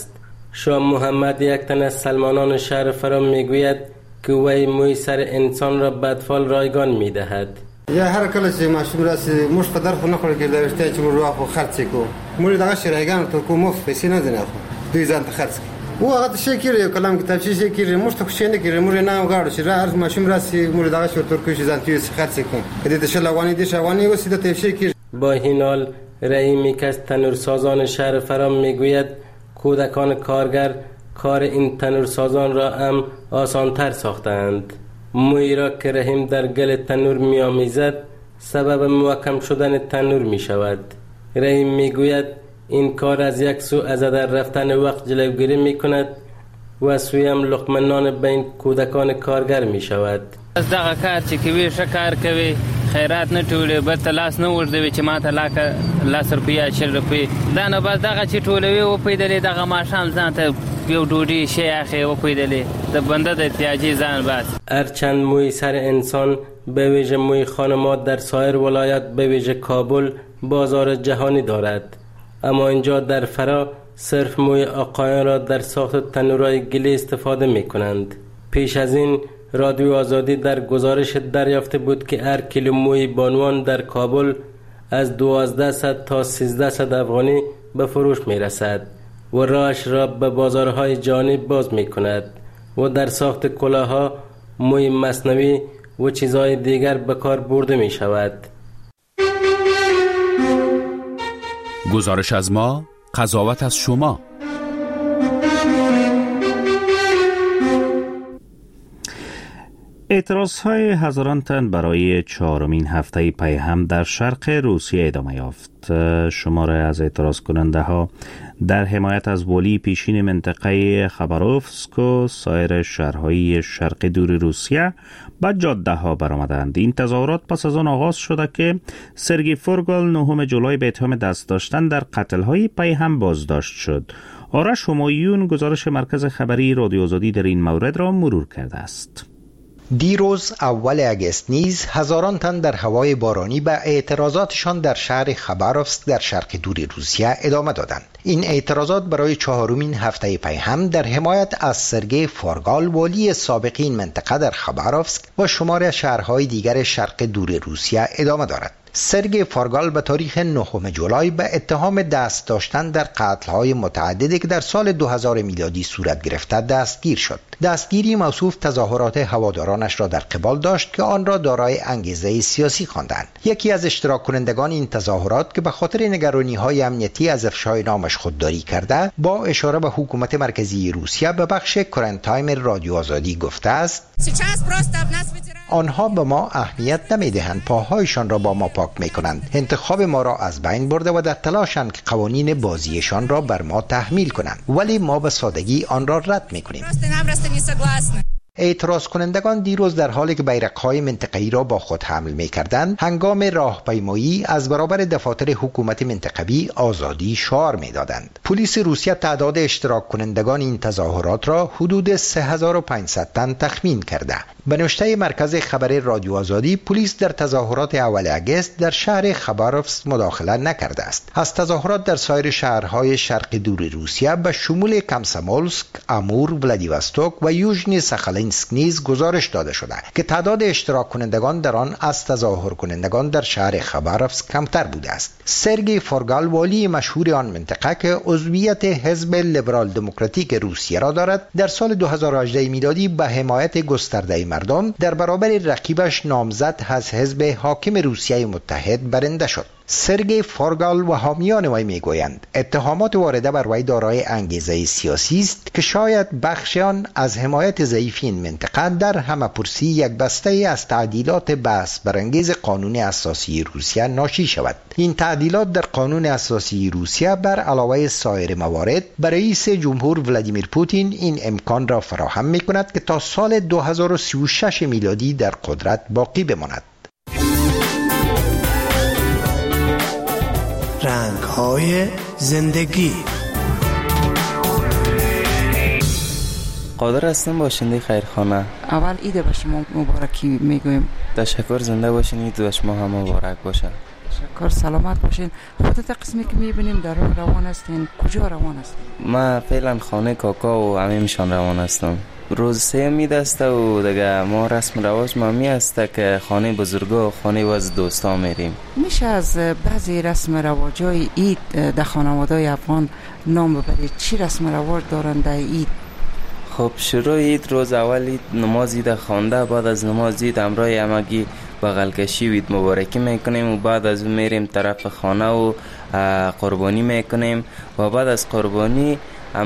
Speaker 8: شاه محمد یک تن از سلمانان شهر فرا میگوید که وی موی سر انسان را به اطفال رایگان میدهد.
Speaker 3: یا هر کله چې ماشوم راسي موږ په درخو نه خوري کېدای شته چې موږ واخو خرڅ کو موږ دغه شرایګان ته کوم مفت پیسې نه ځنه خو دوی ځان ته خرڅ کی و هغه شي کېږي یو کلام کتاب شي کېږي موږ ته خوشی نه کېږي موږ نه غواړو چې هر ماشوم راسي موږ دغه شو تر کوشي ځان ته خرڅ کو کدی ته شلوانی دي شوانی وسیده ته شي کېږي.
Speaker 8: با این حال رحیمی که از تنورسازان شهر فرام میگوید کودکان کارگر کار این تنورسازان را هم آسانتر ساختند. مویی را که رحیم در گل تنور می آمیزد سبب محکم شدن تنور می شود. رحیم می گوید این کار از یک سو از در رفتن وقت جلوگیری می کند و سوی هم لقمه نان بین کودکان کارگر می شود.
Speaker 5: از دغه کار چې کوي ښه کار کوي خیرات نه ټولوي بل ته لاس نه ورځوي چې ما ته لاکه لس روپۍ شل روپۍ دا نه بس دغه چې ټولوي وپیدلې دغه ماښام ځان ته یو ډوډۍ شی اخی وپیدلې د بنده د احتیاجي ځان بس.
Speaker 8: هرچند موی سر انسان به ویژه موی خانمات در سایر ولایت به ویژه کابل بازار جهانی دارد، اما اینجا در فرا صرف موی آقایان را در ساخت تنورهای گلی استفاده می کنند. پیش از این رادیو آزادی در گزارش دریافته بود که هر کیلو موی بانوان در کابل از دوازده صد تا سیزده صد افغانی به فروش می رسد و راهش را به بازارهای جهانی باز می کند و در ساخت کلاها موی مصنوعی و چیزهای دیگر به کار برده می شود.
Speaker 21: گزارش از ما، قضاوت از شما.
Speaker 1: اعتراضهای هزاران تن برای چهارمین هفته پیهم در شرق روسیه ادامه یافت. شماره از اعتراض کننده ها در حمایت از ولی پیشین منطقه خباروفسک و سایر شهرهای شرق دور روسیه به جاده ها برآمدند. این تظاهرات پس از آن آغاز شده که سرگی فورگال نهم جولای به اتهام دست داشتن در قتل‌های پیهم بازداشت شد. آرش همایون گزارش مرکز خبری رادیو آزادی در این مورد را مرور کرده است.
Speaker 10: دیروز اول اگست نیز هزاران تن در هوای بارانی به اعتراضاتشان در شهر خباروفسک در شرق دور روسیه ادامه دادند. این اعتراضات برای چهارمین هفته پیهم در حمایت از سرگی فورگال والی سابق این منطقه در خباروفسک و شمار شهرهای دیگر شرق دور روسیه ادامه دارد. سرگی فورگال به تاریخ نهم جولای به اتهام دست داشتن در قتل‌های متعددی که در سال دو هزار میلادی صورت گرفته دستگیر شد. دستگیری موصوف تظاهرات هوادارانش را در قبال داشت که آن را دارای انگیزه سیاسی خواندند. یکی از اشتراک کنندگان این تظاهرات که به خاطر نگرانی‌های امنیتی از افشای نامش خودداری کرده، با اشاره به حکومت مرکزی روسیه به بخش کرنت تایم رادیو آزادی گفته است: آنها به ما اهمیت نمیدهند، پاهایشان را با ما پاک میکنند، انتخاب ما را از بین برده و در تلاشند که قوانین بازیشان را بر ما تحمیل کنند، ولی ما به سادگی آن را رد میکنیم. اعتراض کنندگان دیروز در حالی که بیرق‌های منطقه‌ای را با خود حمل می‌کردند، هنگام راهپیمایی از برابر دفاتر حکومت منطقوی آزادی شعار می‌دادند. پلیس روسیه تعداد اشتراک کنندگان این تظاهرات را حدود سه هزار و پانصد تن تخمین کرده. به نوشته مرکز خبری رادیو آزادی، پلیس در تظاهرات اول اگست در شهر خباروفسک مداخله نکرده است. از تظاهرات در سایر شهرهای شرق دور روسیه به شمول کامسامولسک، امور، ولادیواستوک و یوژنی ساخالینسک نیز گزارش داده شده که تعداد اشتراک کنندگان در آن از تظاهر کنندگان در شهر خباروفسک کمتر بوده است. سرگی فورگال والی مشهور آن منطقه که عضویت حزب لیبرال دموکراتیک روسیه را دارد، در سال دو هزار و هجده میلادی به حمایت گسترده مردم در برابر رقیبش نامزد از حزب حاکم روسیه متحد برنده شد. سرگی فورگال و حامیان وی میگویند اتهامات وارده بر وی دارای انگیزه سیاسی است که شاید بخش آن از حمایت ضعیف این منطقه در همه‌پرسی یک بسته از تعدیلات بحث برانگیز قانون اساسی روسیه ناشی شود. این تعدیلات در قانون اساسی روسیه بر علاوه سایر موارد برای رئیس جمهور ولادیمیر پوتین این امکان را فراهم می‌کند که تا سال دو هزار و سی و شش میلادی در قدرت باقی بماند.
Speaker 24: رنگ‌های زندگی.
Speaker 25: قادر هستم باشنده خیرخانه.
Speaker 26: اول عید به شما مبارکی میگویم.
Speaker 25: تشکر، زنده باشین، عید به شما هم مبارک باشه.
Speaker 6: تشکر، سلامت باشین. خودت قسمی که میبینیم در راه روان هستین، کجا روان هستین؟
Speaker 25: ما فعلا خانه کاکا و همیشان روان هستم. روز سه میدسته و دیگه ما رسم رواج ما می هسته که خانه بزرگا و خانه وز دوستا میریم.
Speaker 6: میشه از بعضی رسم رواجای عید در خانواده‌های افغان نام ببرید؟ چی رسم رواج دارن در عید؟
Speaker 25: خب شروع عید روز اول عید نماز عید خوانده، بعد از نماز عید همراه همگی بغل کشی و عید مبارکی میکنیم و بعد از اون میریم طرف خانه و قربانی میکنیم و بعد از قربانی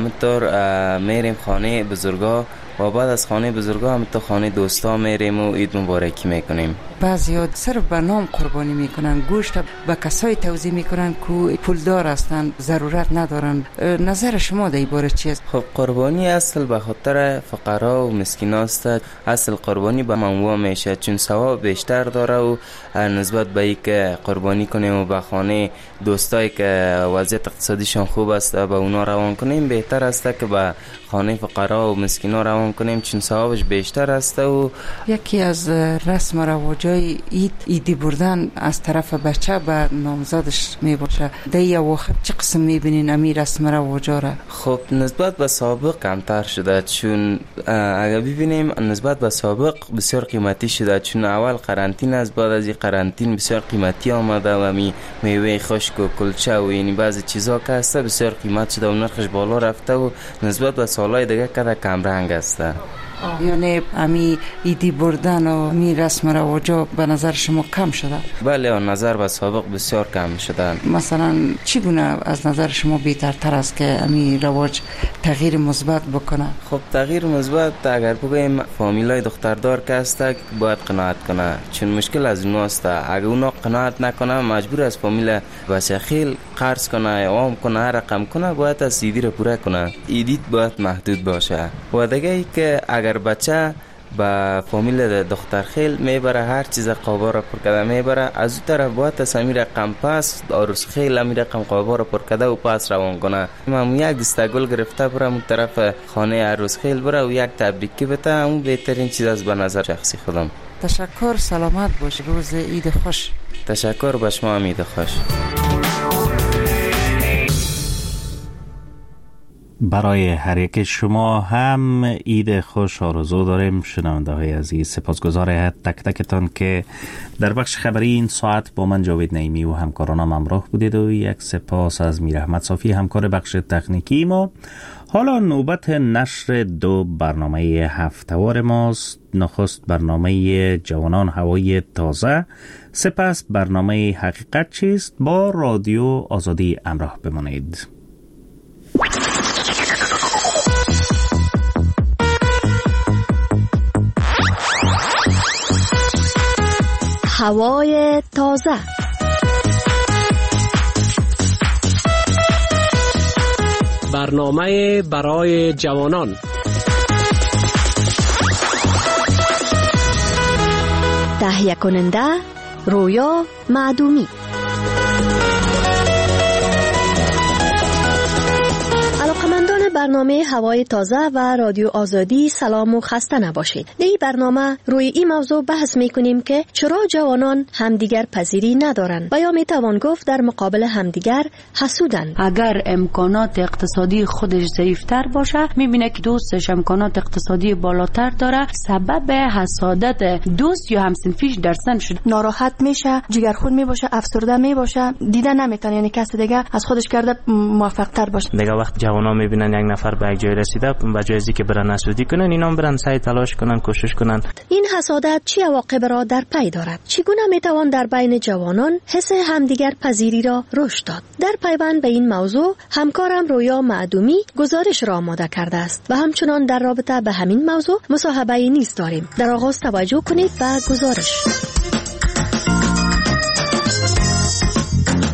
Speaker 25: همینطور میریم خانه بزرگا و بعد از خانه بزرگا همینطور خانه دوستا میریم و عید مبارکی میکنیم.
Speaker 6: بعضی‌ها صرف به نام قربانی میکنن، گوشت به کسای توزیع میکنن که پولدار هستن، ضرورت ندارن. نظر شما در این باره چیست؟
Speaker 25: خب قربانی اصل به خاطر فقرا و مسکینا است. اصل قربانی به منوع میشه چون ثواب بیشتر داره و نسبت به اینکه قربانی کنیم و به خانه دوستایی که وضعیت اقتصادیشان خوب است به اونا روان کنیم، بهتر است که به خانه فقرا و مسکینا روان کنیم چون ثوابش بیشتر است. و
Speaker 6: یکی از رسم و رواجای عید عیدی بردن از طرف بچه به نامزادش می باشه. دیگه وقت چه قسم میبینین امی رسم رواجا را؟
Speaker 25: خب نسبت به سابق کمتر شده، چون اگر ببینیم نسبت به سابق بسیار قیمتی شده، چون اول قرنطینه است، بعد از این قرنطینه بسیار قیمتی آمده و امی میوه خشک و کلچه و یعنی بعضی چیزا که هست بسیار قیمت شده و نرخش بالا رفته و نسبت به سالهای دیگه کده کم رنگ است.
Speaker 6: یعنی امی ایدی بردن و می رسم رواجا به نظر شما کم شده؟
Speaker 25: بله، نظر به سابق بسیار کم شده.
Speaker 6: مثلا چگونه از نظر شما بهترتر است که امی رواج تغییر مثبت بکنه؟
Speaker 25: خب تغییر مثبت اگر بگویم فامیلای دختردار که است باید قناعت کنه، چون مشکل از اونها است. اگر اونا قناعت نکنه مجبور است فامیل بچه خیل قرض کنه، عام کنه، رقم کنه، باید از ایدی رو پوره کنه. ایدی باید محدود باشه. و دیگه ای که اگر بچه با فامیل دختر خیل میبره هر چیز قابا را پر کده میبره، از اون طرف باید از همین رقم پس عروس خیل همین رقم قابا را پر کده و پس روان کنه. من یک دسته گل گرفته برم اون طرف خانه عروس خیل بره و یک تبریکی بده، اون بهترین چیز از به نظر شخصی خودم.
Speaker 6: تشکر، سلامت باش، روز عید خوش.
Speaker 25: تشکر، به شما هم عید خوش.
Speaker 1: برای هر یک شما هم عید خوش آرزو داریم. شنونده های عزیز، سپاسگزار تک تکتان که در بخش خبری این ساعت با من جاوید نعیمی و همکارانم همراه بودید و یک سپاس از میر احمد صافی همکار بخش تکنیکی ما. حالا نوبت نشر دو برنامه هفته‌وار ماست. نخست برنامه جوانان هوای تازه، سپس برنامه حقیقت چیست. با رادیو آزادی همراه بمانید.
Speaker 11: هوای تازه.
Speaker 4: برنامه برای جوانان.
Speaker 11: تهیه کننده رویا معدومی. برنامه هوای تازه و رادیو آزادی سلام و خسته نباشید. در این برنامه روی این موضوع بحث میکنیم که چرا جوانان همدیگر پذیری ندارند و یا میتوان گفت در مقابل همدیگر حسودند.
Speaker 13: اگر امکانات اقتصادی خودش ضعیفتر باشه، میبینه که دوستش امکانات اقتصادی بالاتر داره، سبب حسادت دوست یا همسنفیش در سن شد.
Speaker 14: ناراحت میشه، جگرخون میباشه، افسرده میباشه، دیده نمیتونه یعنی کس دیگه از خودش کرده موفق تر باشه.
Speaker 15: دیگه وقت جوانا میبینن یک نفر به یک جای رسیده، به جای از اینکه برن حسودی کنن، اینا برن سعی تلاش کنن، کوشش کنن.
Speaker 11: این حسادت چه عواقب را در پی دارد؟ چگونه میتوان در بین جوانان حس همدیگر پذیری را رشد داد؟ در پیوند به این موضوع همکارم رویا معدومی گزارش را آماده کرده است و همچنان در رابطه به همین موضوع مصاحبه نیز داریم. در آغاز توجه کنید به گزارش.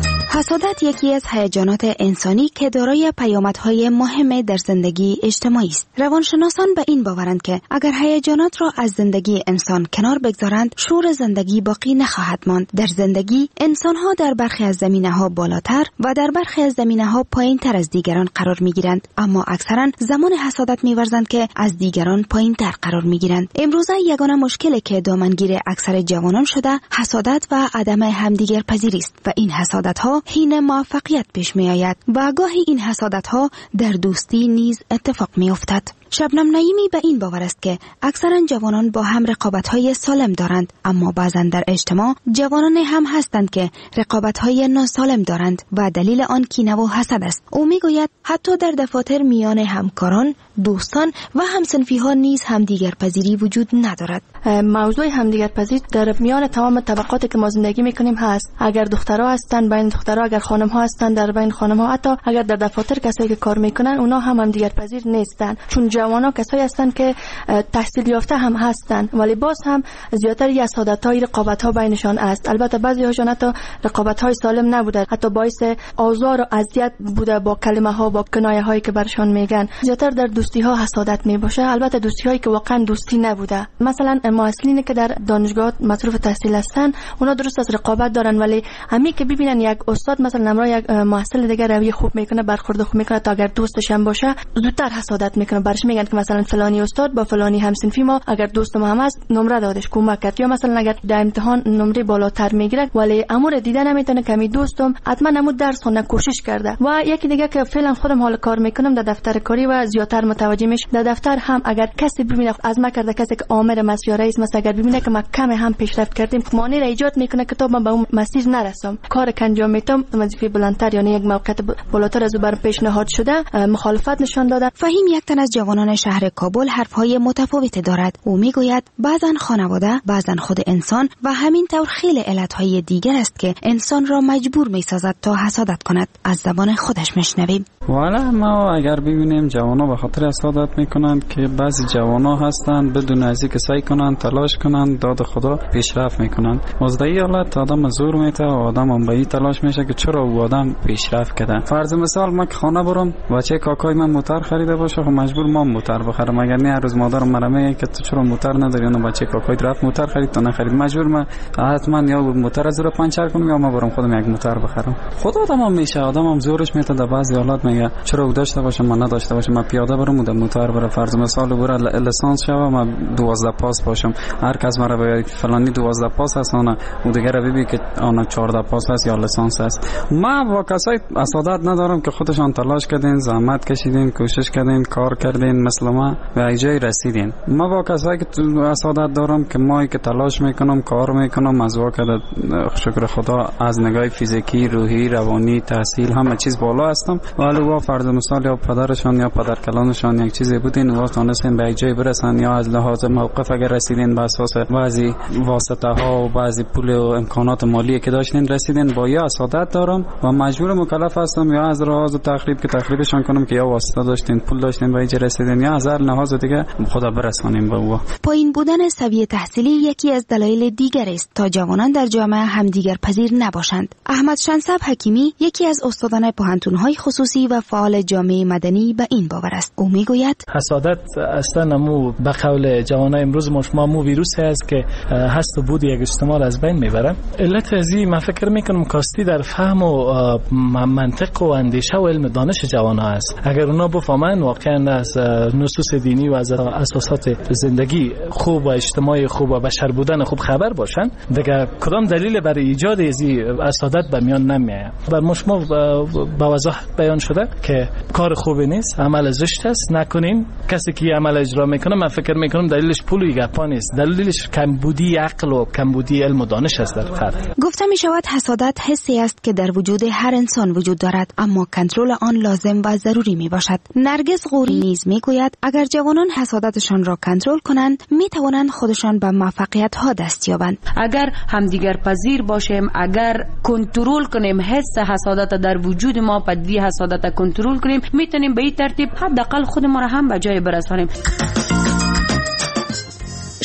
Speaker 12: حسادت یکی از هیجانات انسانی که دارای پیامدهای مهم در زندگی اجتماعی است. روانشناسان به این باورند که اگر هیجانات را از زندگی انسان کنار بگذارند، شور زندگی باقی نخواهد ماند. در زندگی انسان‌ها در برخی از زمینه‌ها بالاتر و در برخی از زمینه‌ها پایین‌تر از دیگران قرار می‌گیرند، اما اکثراً زمان حسادت می‌ورزند که از دیگران پایین‌تر قرار می‌گیرند. امروزه یگانه مشکلی که دامنگیر اکثر جوانان شده، حسادت و عدم همدیگر پذیری است و این حسادت‌ها حین موفقیت پیش می‌آید و گاهی این حسادت‌ها در دوستی نیز اتفاق می‌افتد. شبنم نعیمی به این باور است که اکثرا جوانان با هم رقابت‌های سالم دارند، اما بعضا در اجتماع جوانان هم هستند که رقابت‌های ناسالم دارند و دلیل آن کینه و حسد است. او میگوید حتی در دفاتر میان همکاران، دوستان و همسنفی‌ها نیز همدیگر پذیری وجود ندارد.
Speaker 14: موضوع همدیگر پذیری در میان تمام طبقاتی که ما زندگی میکنیم هست. اگر دخترها هستند بین دخترها، اگر خانم‌ها هستند در بین خانم‌ها، حتی اگر در دفاتر کسایی که کار میکنن اونا هم همدیگر پذیر نیستند، چون جوانا کسایی هستند که تحصیل یافته هم هستند ولی باز هم زیاتر حسادت‌های رقابت‌ها بینشان است. البته بعضی هاشون حتی رقابت‌های سالم نبوده، حتی باعث آزار و اذیت بوده با کلمه‌ها، با کنایه‌هایی که برشان میگن. زیاتر در دوستی‌ها حسادت میباشه، البته دوستی‌هایی که واقعا دوستی نبوده. مثلا معلمینی که در دانشگاه مصروف تحصیل هستن، اونا درست از رقابت دارن ولی همین که ببینن یک استاد مثلا نمره یک محصل دیگه روی خوب میکنه، برخورد خوب میکنه، تا اگر دوستش هم باشه زودتر حسادت میکنه. برش میگن که مثلا فلانی استاد با فلانی همسنفی ما اگر دوست ما هم است نمره دادش، کمک کرد، یا مثلا اگر در امتحان نمره بالاتر میگیره ولی امور دیده نمیتونه که می دوستم حتما نمود درس خونه کوشش کرده. و یکی دیگه که فعلا خودم حال کار میکنم در دفتر کاری و زیاتر متوجه میش، در دفتر هم اگر کسی ببینه از ما کرده، کسی که آمر مس یا رئیس مس، اگر ببینه که ما کم هم پیشرفت کردیم، مانع را ایجاد میکنه که تا من به اون مسیر نرسم، کار که انجام میدم وظیفه بلندتر یعنی یک موقعیت بالاتر از او بر پیشنهاد شده مخالفت نشان داده.
Speaker 12: فهیم یک تن از جوانان شهر کابل حرفهای متفاوتی دارد. او میگوید بعضن خانواده، بعضن خود انسان و همین طور خیلی علتهای دیگر است که انسان را مجبور میسازد تا حسادت کند. از زبان خودش میشنویم.
Speaker 16: والا ما اگر ببینیم جوانا به خاطر حسادت میکنند که بعضی جوانا هستند بدون از اینکه سعی کنند تلاش کنند داد خدا پیشرفت میکنند. از این حالت آدم زور میته و آدم هم به این تلاش میشه که چرا او آدم پیشرفت کرده. فرض مثال من خانه برم بچه کاکای من موتر خریده باشه، خب مجبور ما موتر بخرم. اگر نه هر روز مادرم مرا میگه که تو چرا موتر نداری، اون بچه کاکای رفت موتر خرید تو نخرید، مجبور من حتما یا موتر از رو پنچر کنم یا ما برم خودم یک موتر بخرم. خود آدم هم میشه، آدم هم زورش میته در بعضی حالات میگه چرا او داشته باشه من نداشته باشم، من پیاده برم و در موتر برم. فرض مثال برای لیسانس شوم من دوازده پاس باشم، هر کس مرا بگه فلانی دوازده پاس هست اون او دیگه رو ببینه که آن چهارده پاس هست یا لیسانس هست. ما با کسای حسادت ندارم که خودشان تلاش کردین، زحمت کشیدین، کوشش کردین، کار کردین، مثل ما به جای رسیدین. ما با کسایی که حسادت دارم که ما که تلاش میکنم، کار میکنم، از واقع شکر خدا از نگاه فیزیکی، روحی، روانی، تحصیل همه چیز بالا هستم. ولی وا فرض مثال یا پدرشان یا پدرکلانشان یک چیزی بودین و تونستین به جای برسن، یا از لحاظ موقف اگر رسیدین به اساس بعضی واسطه ها و بعضی پول و امکانات مالی که داشتین رسیدین. با یا حسادت دارم و مجبور مکلف هستم یا از لحاظ تخریب که تخریبشان کنم که یا واسطه داشتین، پول داشتین به جای رسیدین، یا از هر لحاظ دیگه خدا برسانیم به او.
Speaker 12: پایین بودن سویه تحصیلی یکی از دلایل دیگر است تا جوانان در جامعه همدیگر پذیر نباشند. احمد شنصب حکیمی یکی از استادان پوهنتون‌های خصوصی و فعال جامعه مدنی به این باور است. او میگوید
Speaker 17: حسادت اصلا مو به قول جوانای امروز ما مو ویروسی است که هست و بود یک اجتماع از بین میبره. علت از این من فکر میکنم کاستی در فهم و منطق و اندیشه و علم دانش جوان ها است. اگر اونا بفهمن واقعا از نصوص دینی و از اساسات زندگی خوب و اجتماعی خوب و بشر بودن خوب خبر باشن، دیگه کدام دلیل برای ایجاد از این حسادت به میان نمیاد. بر مشما با وضاحت بیان شده که کار خوبی نیست، عمل زشت است، نکنین. کسی که عمل اجرا میکنه من فکر میکنم دلیلش پول و گپا نیست، دلیلش کمبودی عقل و کمبودی علم و دانش است در فرد.
Speaker 12: گفته می شود حسادت حسی است که در وجود هر انسان وجود دارد، اما کنترل آن لازم و ضروری می باشد. نرگس غوری نیز می گوید اگر جوانان حسادتشان را کنترل کنند می توانند خودشان به موفقیت ها دست یابند.
Speaker 13: اگر همدیگر پذیر باشیم، اگر کنترل کنیم حس حسادت در وجود ما، پدیده حسادت کنترل کنیم، میتونیم به این ترتیب حداقل خود ما را هم به جای برسانیم.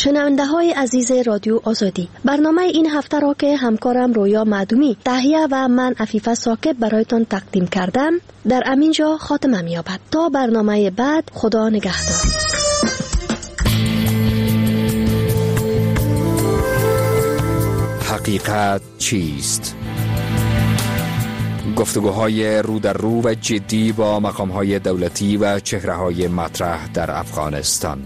Speaker 11: شنونده های عزیز رادیو آزادی، برنامه این هفته را که همکارم رویا معدومی تهیه و من عفیفه ساکب برایتان تقدیم کردم در امینجا خاتمه می‌یابد. تا برنامه بعد، خدا نگهدار.
Speaker 7: حقیقت چیست؟ گفتگوهای رو در رو و جدی با مقام‌های دولتی و چهره‌های مطرح در افغانستان.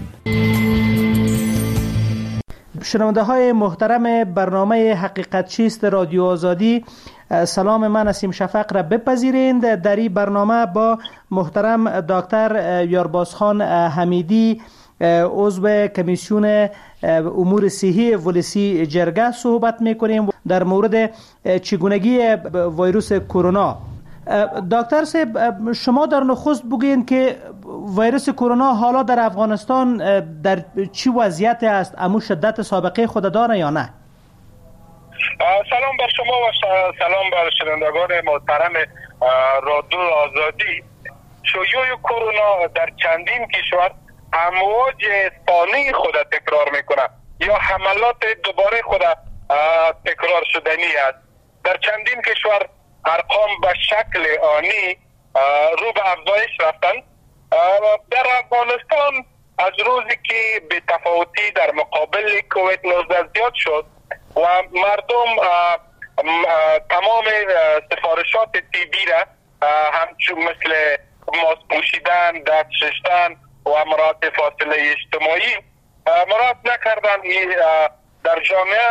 Speaker 18: شنونده های محترم برنامه حقیقت چیست رادیو آزادی، سلام من نسیم شفق را بپذیرید. در این برنامه با محترم دکتر یاربازخان حمیدی، عضو کمیسیون امور صحی ولسی جرگه صحبت میکنیم در مورد چگونگی ویروس کرونا. دکتر صاحب، شما در نخست بگین که ویروس کرونا حالا در افغانستان در چی وضعیت است؟ امو شدت سابقه خود داره یا نه؟
Speaker 19: سلام بر شما و سلام بر شنوندگان محترم رادیو آزادی. شیوع کرونا در چندین کشور امواج ثانی خود تکرار میکنه یا حملات دوباره خود تکرار شدنی است. در چندین کشور ارقام به شکل آنی رو به افزایش رفتند. در افغانستان از روزی که به تفاوتی در مقابل کووید نوزده زیاد شد و مردم تمام سفارشات تیبی را همچون مثل ماسک پوشیدن، دست شستن و مراعات فاصله اجتماعی مراعات نکردن، در جامعه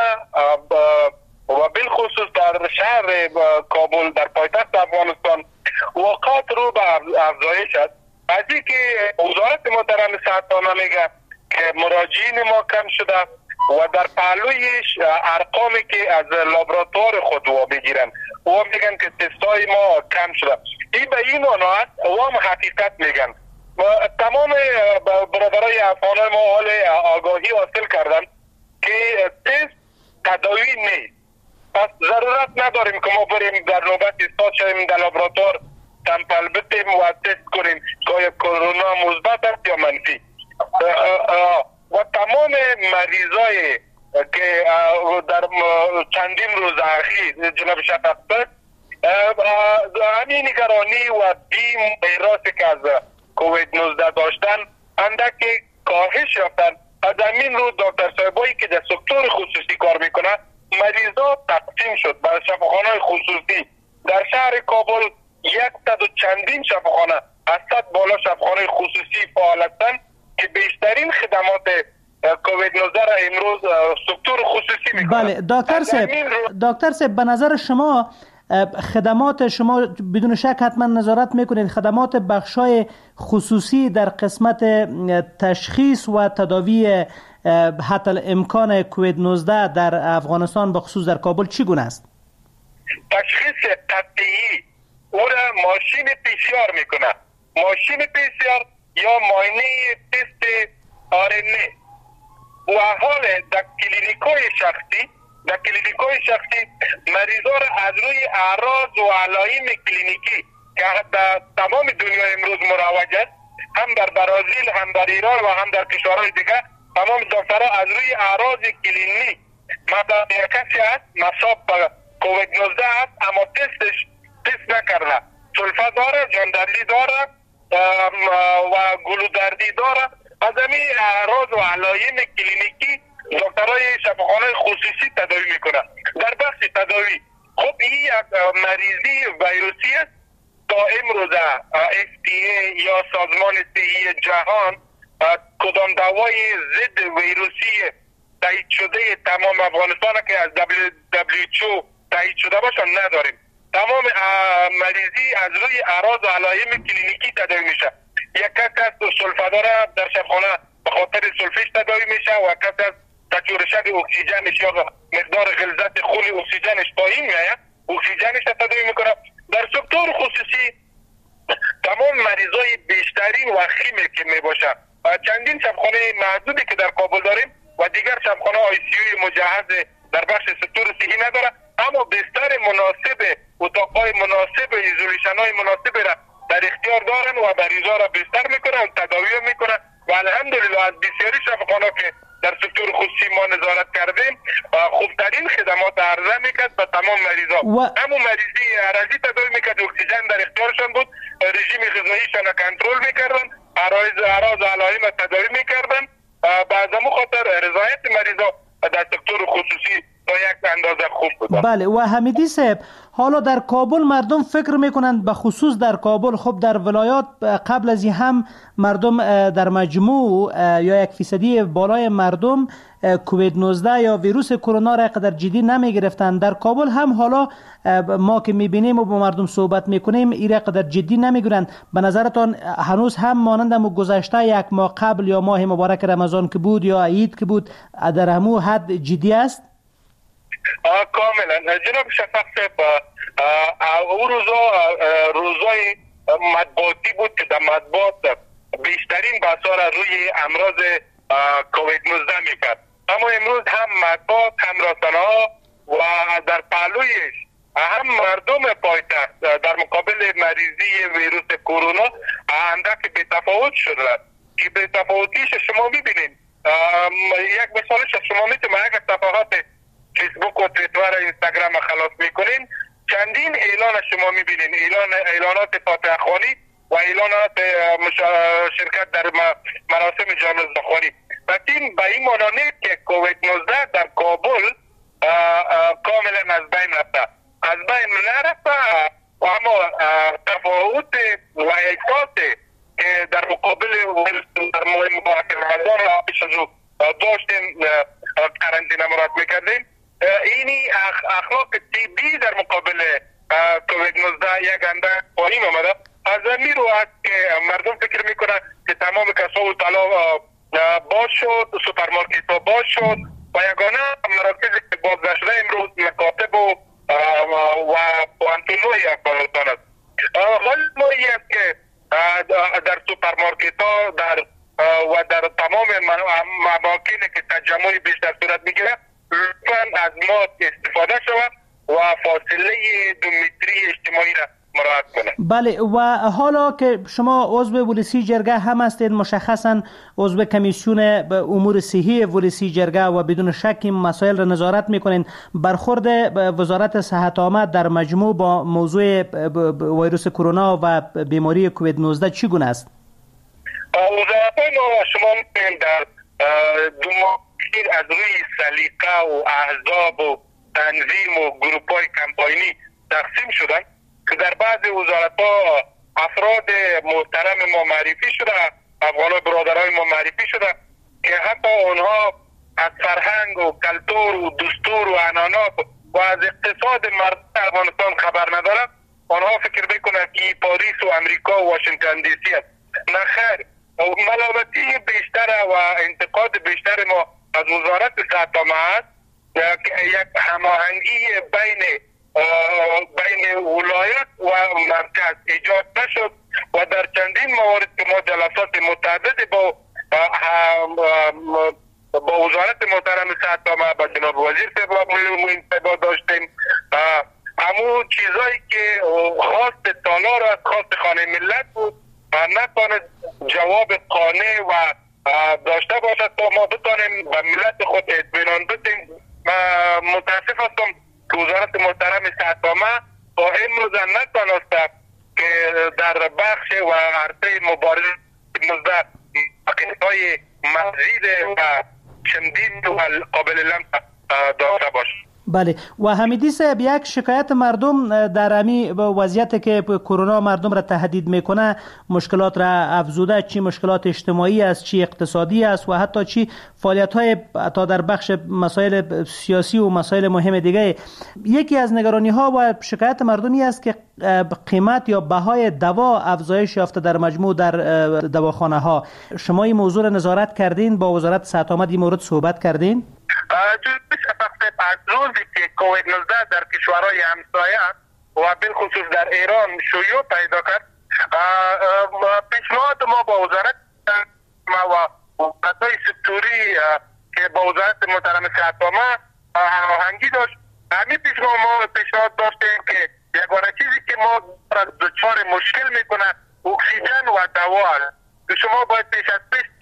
Speaker 19: و بالخصوص در شهر کابل در پایتخت افغانستان واقعات رو به افزایش است. از این که وزارت محترم صحتانه میگه که مراجعین ما کم شده و در پهلویش ارقامی که از لابراتوار خود وا بگیرن و میگن که تستای ما کم شده، این به این معنا است و هم حقیقت میگن. و تمام برادرای افغان ما حال آگاهی حاصل کردن که تست تداوی نیست. پس ضرورت نداریم که ما بریم در نوبت ایستاد شویم در لابراتوار سمپل بتیم و تست کنیم که آیا کرونا مثبت است یا منفی. و تمام مریضای که در چندین روز اخیر جناب شفق همین نگرانی و بیم ویروسی که از کووید نوزده داشتن اندک کاهش یافتن. از همین رو دکتر صاحبایی که در سکتور خصوصی کار میکنه مریضا تقسیم شد به شفاخانه‌های خصوصی. در شهر کابل یک و چندین شفاخانه از صد بالا شفاخانه خصوصی فعال هستند که بیشترین خدمات کووید نوزده را امروز سکتور خصوصی میکنه.
Speaker 18: بله دکتر صاحب، دکتر صاحب به نظر شما خدمات شما بدون شک حتما نظارت میکنید، خدمات بخشای خصوصی در قسمت تشخیص و تداوی حتی امکان کووید نوزده در افغانستان به خصوص در کابل چگونه است؟
Speaker 19: تشخیص قطعی او را ماشین پی سی آر میکنه، ماشین پی سی آر یا معاینه تست آر ان ای و حال در کلینیکای شخصی در کلینیکای شخصی مریضا را از روی اعراض و علائم کلینیکی که در تمام دنیا امروز مروج است، هم در برزیل هم در ایران و هم در کشورهای دیگر، تمام دکترها از روی اعراض کلینیک مثلا کسی است مصاب به کووید نوزده است اما تستش تست نکرده، سلفه داره، جاندردی داره و گلودردی داره، از همین اعراض و علائم کلینیکی دکترهای شفاخانه خصوصی تداوی میکنه. در بخش تداوی خب این یک مریضی ویروسی است تا امروز اف دی ای یا سازمان صحی جهان کدام دوای ضد ویروسی تایید شده تمام افغانستان که از دبلیو اچ او تایید شده باشه نداریم. تمام مریضی از روی اعراض و علائم کلینیکی تداوی میشه. یک کس سلفه داره در شفاخانه به خاطر سلفش تداوی میشه و کس از تجربه اکسیژنش یا مقدار غلظت خون اکسیژنش پایین میاد اکسیژنش تداوی میکنه. در سکتور خصوصی تمام مریضای بیشترین وخیمه که میباشه. چندین شفاخانه محدودی که در کابل داریم و دیگر شفاخانه آی سی یو مجهز در بخش سکتور صحی نداره، اما بستر مناسب، اتاقای مناسب، ایزولیشن های مناسب را در اختیار دارن و مریضا را بستر میکنن، تداوی میکنن و الحمدلله از بسیاری شفاخانه که در سکتور خصوصی ما نظارت کردیم خوبترین خدمات عرضه میکرد به تمام مریضا. همون مریضی عرضی تداوی میکرد، اکسیژن در اختیارشان بود، رژیم غذاییشان کنترل میکردن، عراض عراض علائم تداوی میکردن. بعض همون خاطر رضایت مریضا در سکتور خصوصی تا یک اندازه خوب بود.
Speaker 18: بله. و حمیدی صاحب، حالا در کابل مردم فکر میکنند به خصوص در کابل، خب در ولایات قبل از این هم مردم در مجموع یا یک فیصدی بالای مردم کووید نوزده یا ویروس کرونا را قدر جدی نمی گرفتند. در کابل هم حالا ما که میبینیم و با مردم صحبت میکنیم ایره قدر جدی نمیگیرند. به نظرتان هنوز هم مانند گذشته یک ماه قبل یا ماه مبارک رمضان که بود یا عید که بود در همو حد جدی است؟
Speaker 19: کاملا جناب شفق صاحب، او روزا روزای مطبوعاتی بود که در مطبوعات بیشترین بحثا را روی امراض کووید نوزده میکرد. اما امروز هم مطبوعات هم رسانه ها و در پهلویش هم مردم پایتخت در مقابل مریضی ویروس کرونا اندک بی‌تفاوت شده که بی‌تفاوتیش شما میبینید. یک مثالش شما میتونید اگر صفحات فیسبوک و توییتر و اینستاگرام خلاص میکنین، چندین اعلان شما میبینین، اعلان اعلانات فاتحه خوانی و اعلانات شرکت در مراسم جنازه خوانی. وقتی به این معنی نیست که کووید نوزده در کابل کاملا از بین رفته، از بین نرفته، اما تفاوت و احساس که در مقابل در ماه مبارک رمضان پیش از او داشتیم قرنطینه مراد میکردیم، اینی اخلاق طبی در مقابل کووید نوزده یک اندک پایین آمده. از این رو است که مردم فکر میکنن که تمام کسا و طلا باز شد، سوپرمارکت ها باز شد و یگانه مراکز باز نشده امروز مکاتب و و پوانتونوی افغانستان است. حال ما این است که در سوپرمارکت ها در و در تمام اماکنی که تجمع بیشتر صورت میگیره لطفاً از ماسک استفاده شود و فاصله دو متری اجتماعی را مراعات کنه.
Speaker 18: بله. و حالا که شما عضو ولسی جرگه هم هستید، مشخصاً عضو کمیسیون امور صحی ولسی جرگه و بدون شک این مسائل را نظارت میکنین، برخورد وزارت صحت عامه در مجموع با موضوع ویروس کرونا و بیماری کووید نوزده چگونه است؟
Speaker 19: وزارت ما شما می‌بینید در دو ماه از روی سلیقه و احزاب و تنظیم و گروپ های کمپاینی تقسیم شدن که در بعض وزارت ها افراد محترم ما معرفی شده، افغان برادرای ما معرفی شده که حتی اونها از فرهنگ و کلتور و دستور و عنعنات و از اقتصاد مردم افغانستان خبر ندارند. آنها فکر میکنند که پاریس و امریکا و واشنگتن دی سی است. نه خیر، ملامتی بیشتر و انتقاد بیشتر ما از وزارت صحت عامه است که یک هماهنگی بین بین ولایت و مرکز ایجاد نشد و در چندین موارد که ما جلسات متعدد با با وزارت محترم صحت عامه با جناب وزیر صاحب داشتیم، همون چیزایی که خواست تالار از خواست خانه ملت بود نتواند جواب قانع و داشته باشد تا ما بتانیم به ملت خود اطمینان بدیم. متاسف هستم که وزارت محترم صحت عامه تا امروز نتوانسته که در بخش و عرصه مبارزه نوزده های مزید و چندین و قابل لمس داشته باشد.
Speaker 18: بله. و حمیدی صاحب، یک شکایت مردم در امی وضعیت که کرونا مردم را تهدید میکنه، مشکلات را افزوده، چی مشکلات اجتماعی است، چی اقتصادی است و حتی چی فعالیت های تا در بخش مسائل سیاسی و مسائل مهم دیگه. یکی از نگرانی ها و شکایت مردمی است که قیمت یا بهای دوا افزایش یافته در مجموع در دواخانه ها. شما این موضوع را نظارت کردین؟ با وزارت صحت عامه این مورد صحبت کردین؟
Speaker 19: از روزی که کووید نوزده در کشورهای همسایه و بالخصوص در ایران شیوع پیدا کرد، پیشنهاد ما با وزارت و قطعی سکتوری که با وزارت محترم صحت عامه هماهنگی داشت، همین پیشنهاد ما پیشنهاد داشتیم که یگانه چیزی که ما دچار مشکل میکنه اکسیژن و دوا است. شما باید پیش از پیش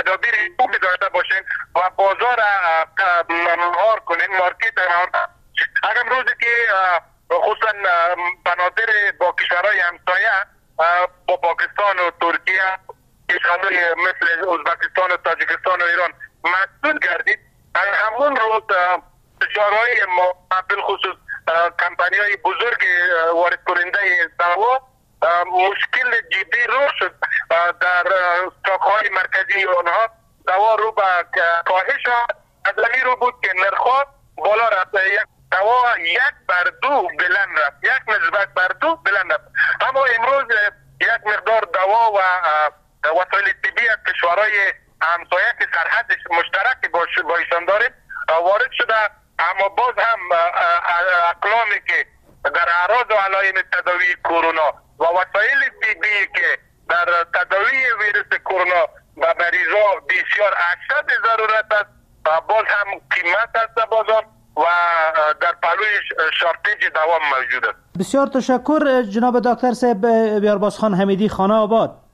Speaker 19: تدابیر خوبی داشته باشین و بازار مهار کنین، مارکت مهار. اگر روزی که خصوصا بنادر با کشورهای همسایه با پاکستان و ترکیه، کشورهای مثل ازبکستان و تاجیکستان و ایران مسدود گردید، همون روز تجارهای ما بالخصوص کمپانی های بزرگ وارد کننده دوا مشکل جدی رو شد. در استاک های مرکزی آنها دوا رو به کاهش از این رو بود که نرخ بالا رفت. یک دوا یک بر دو بلند رفت، یک نسبت بر دو بلند رفت. اما امروز یک مقدار دوا و وسایل طبی از کشورهای همسایه که سرحد مشترک با ایشان داریم وارد شده، اما باز هم اقلامی که در اعراض و علائم تداوی کرونا و وسایل طبی که در تداوی ویروس کرونا و مریضا بسیار اشد ضرورت است، باز هم قیمت است بازار و در پلوی شارتیج دوام موجود است.
Speaker 18: بسیار تشکر جناب دکتر صاحب بیارباز خان حمیدی خانه آباد.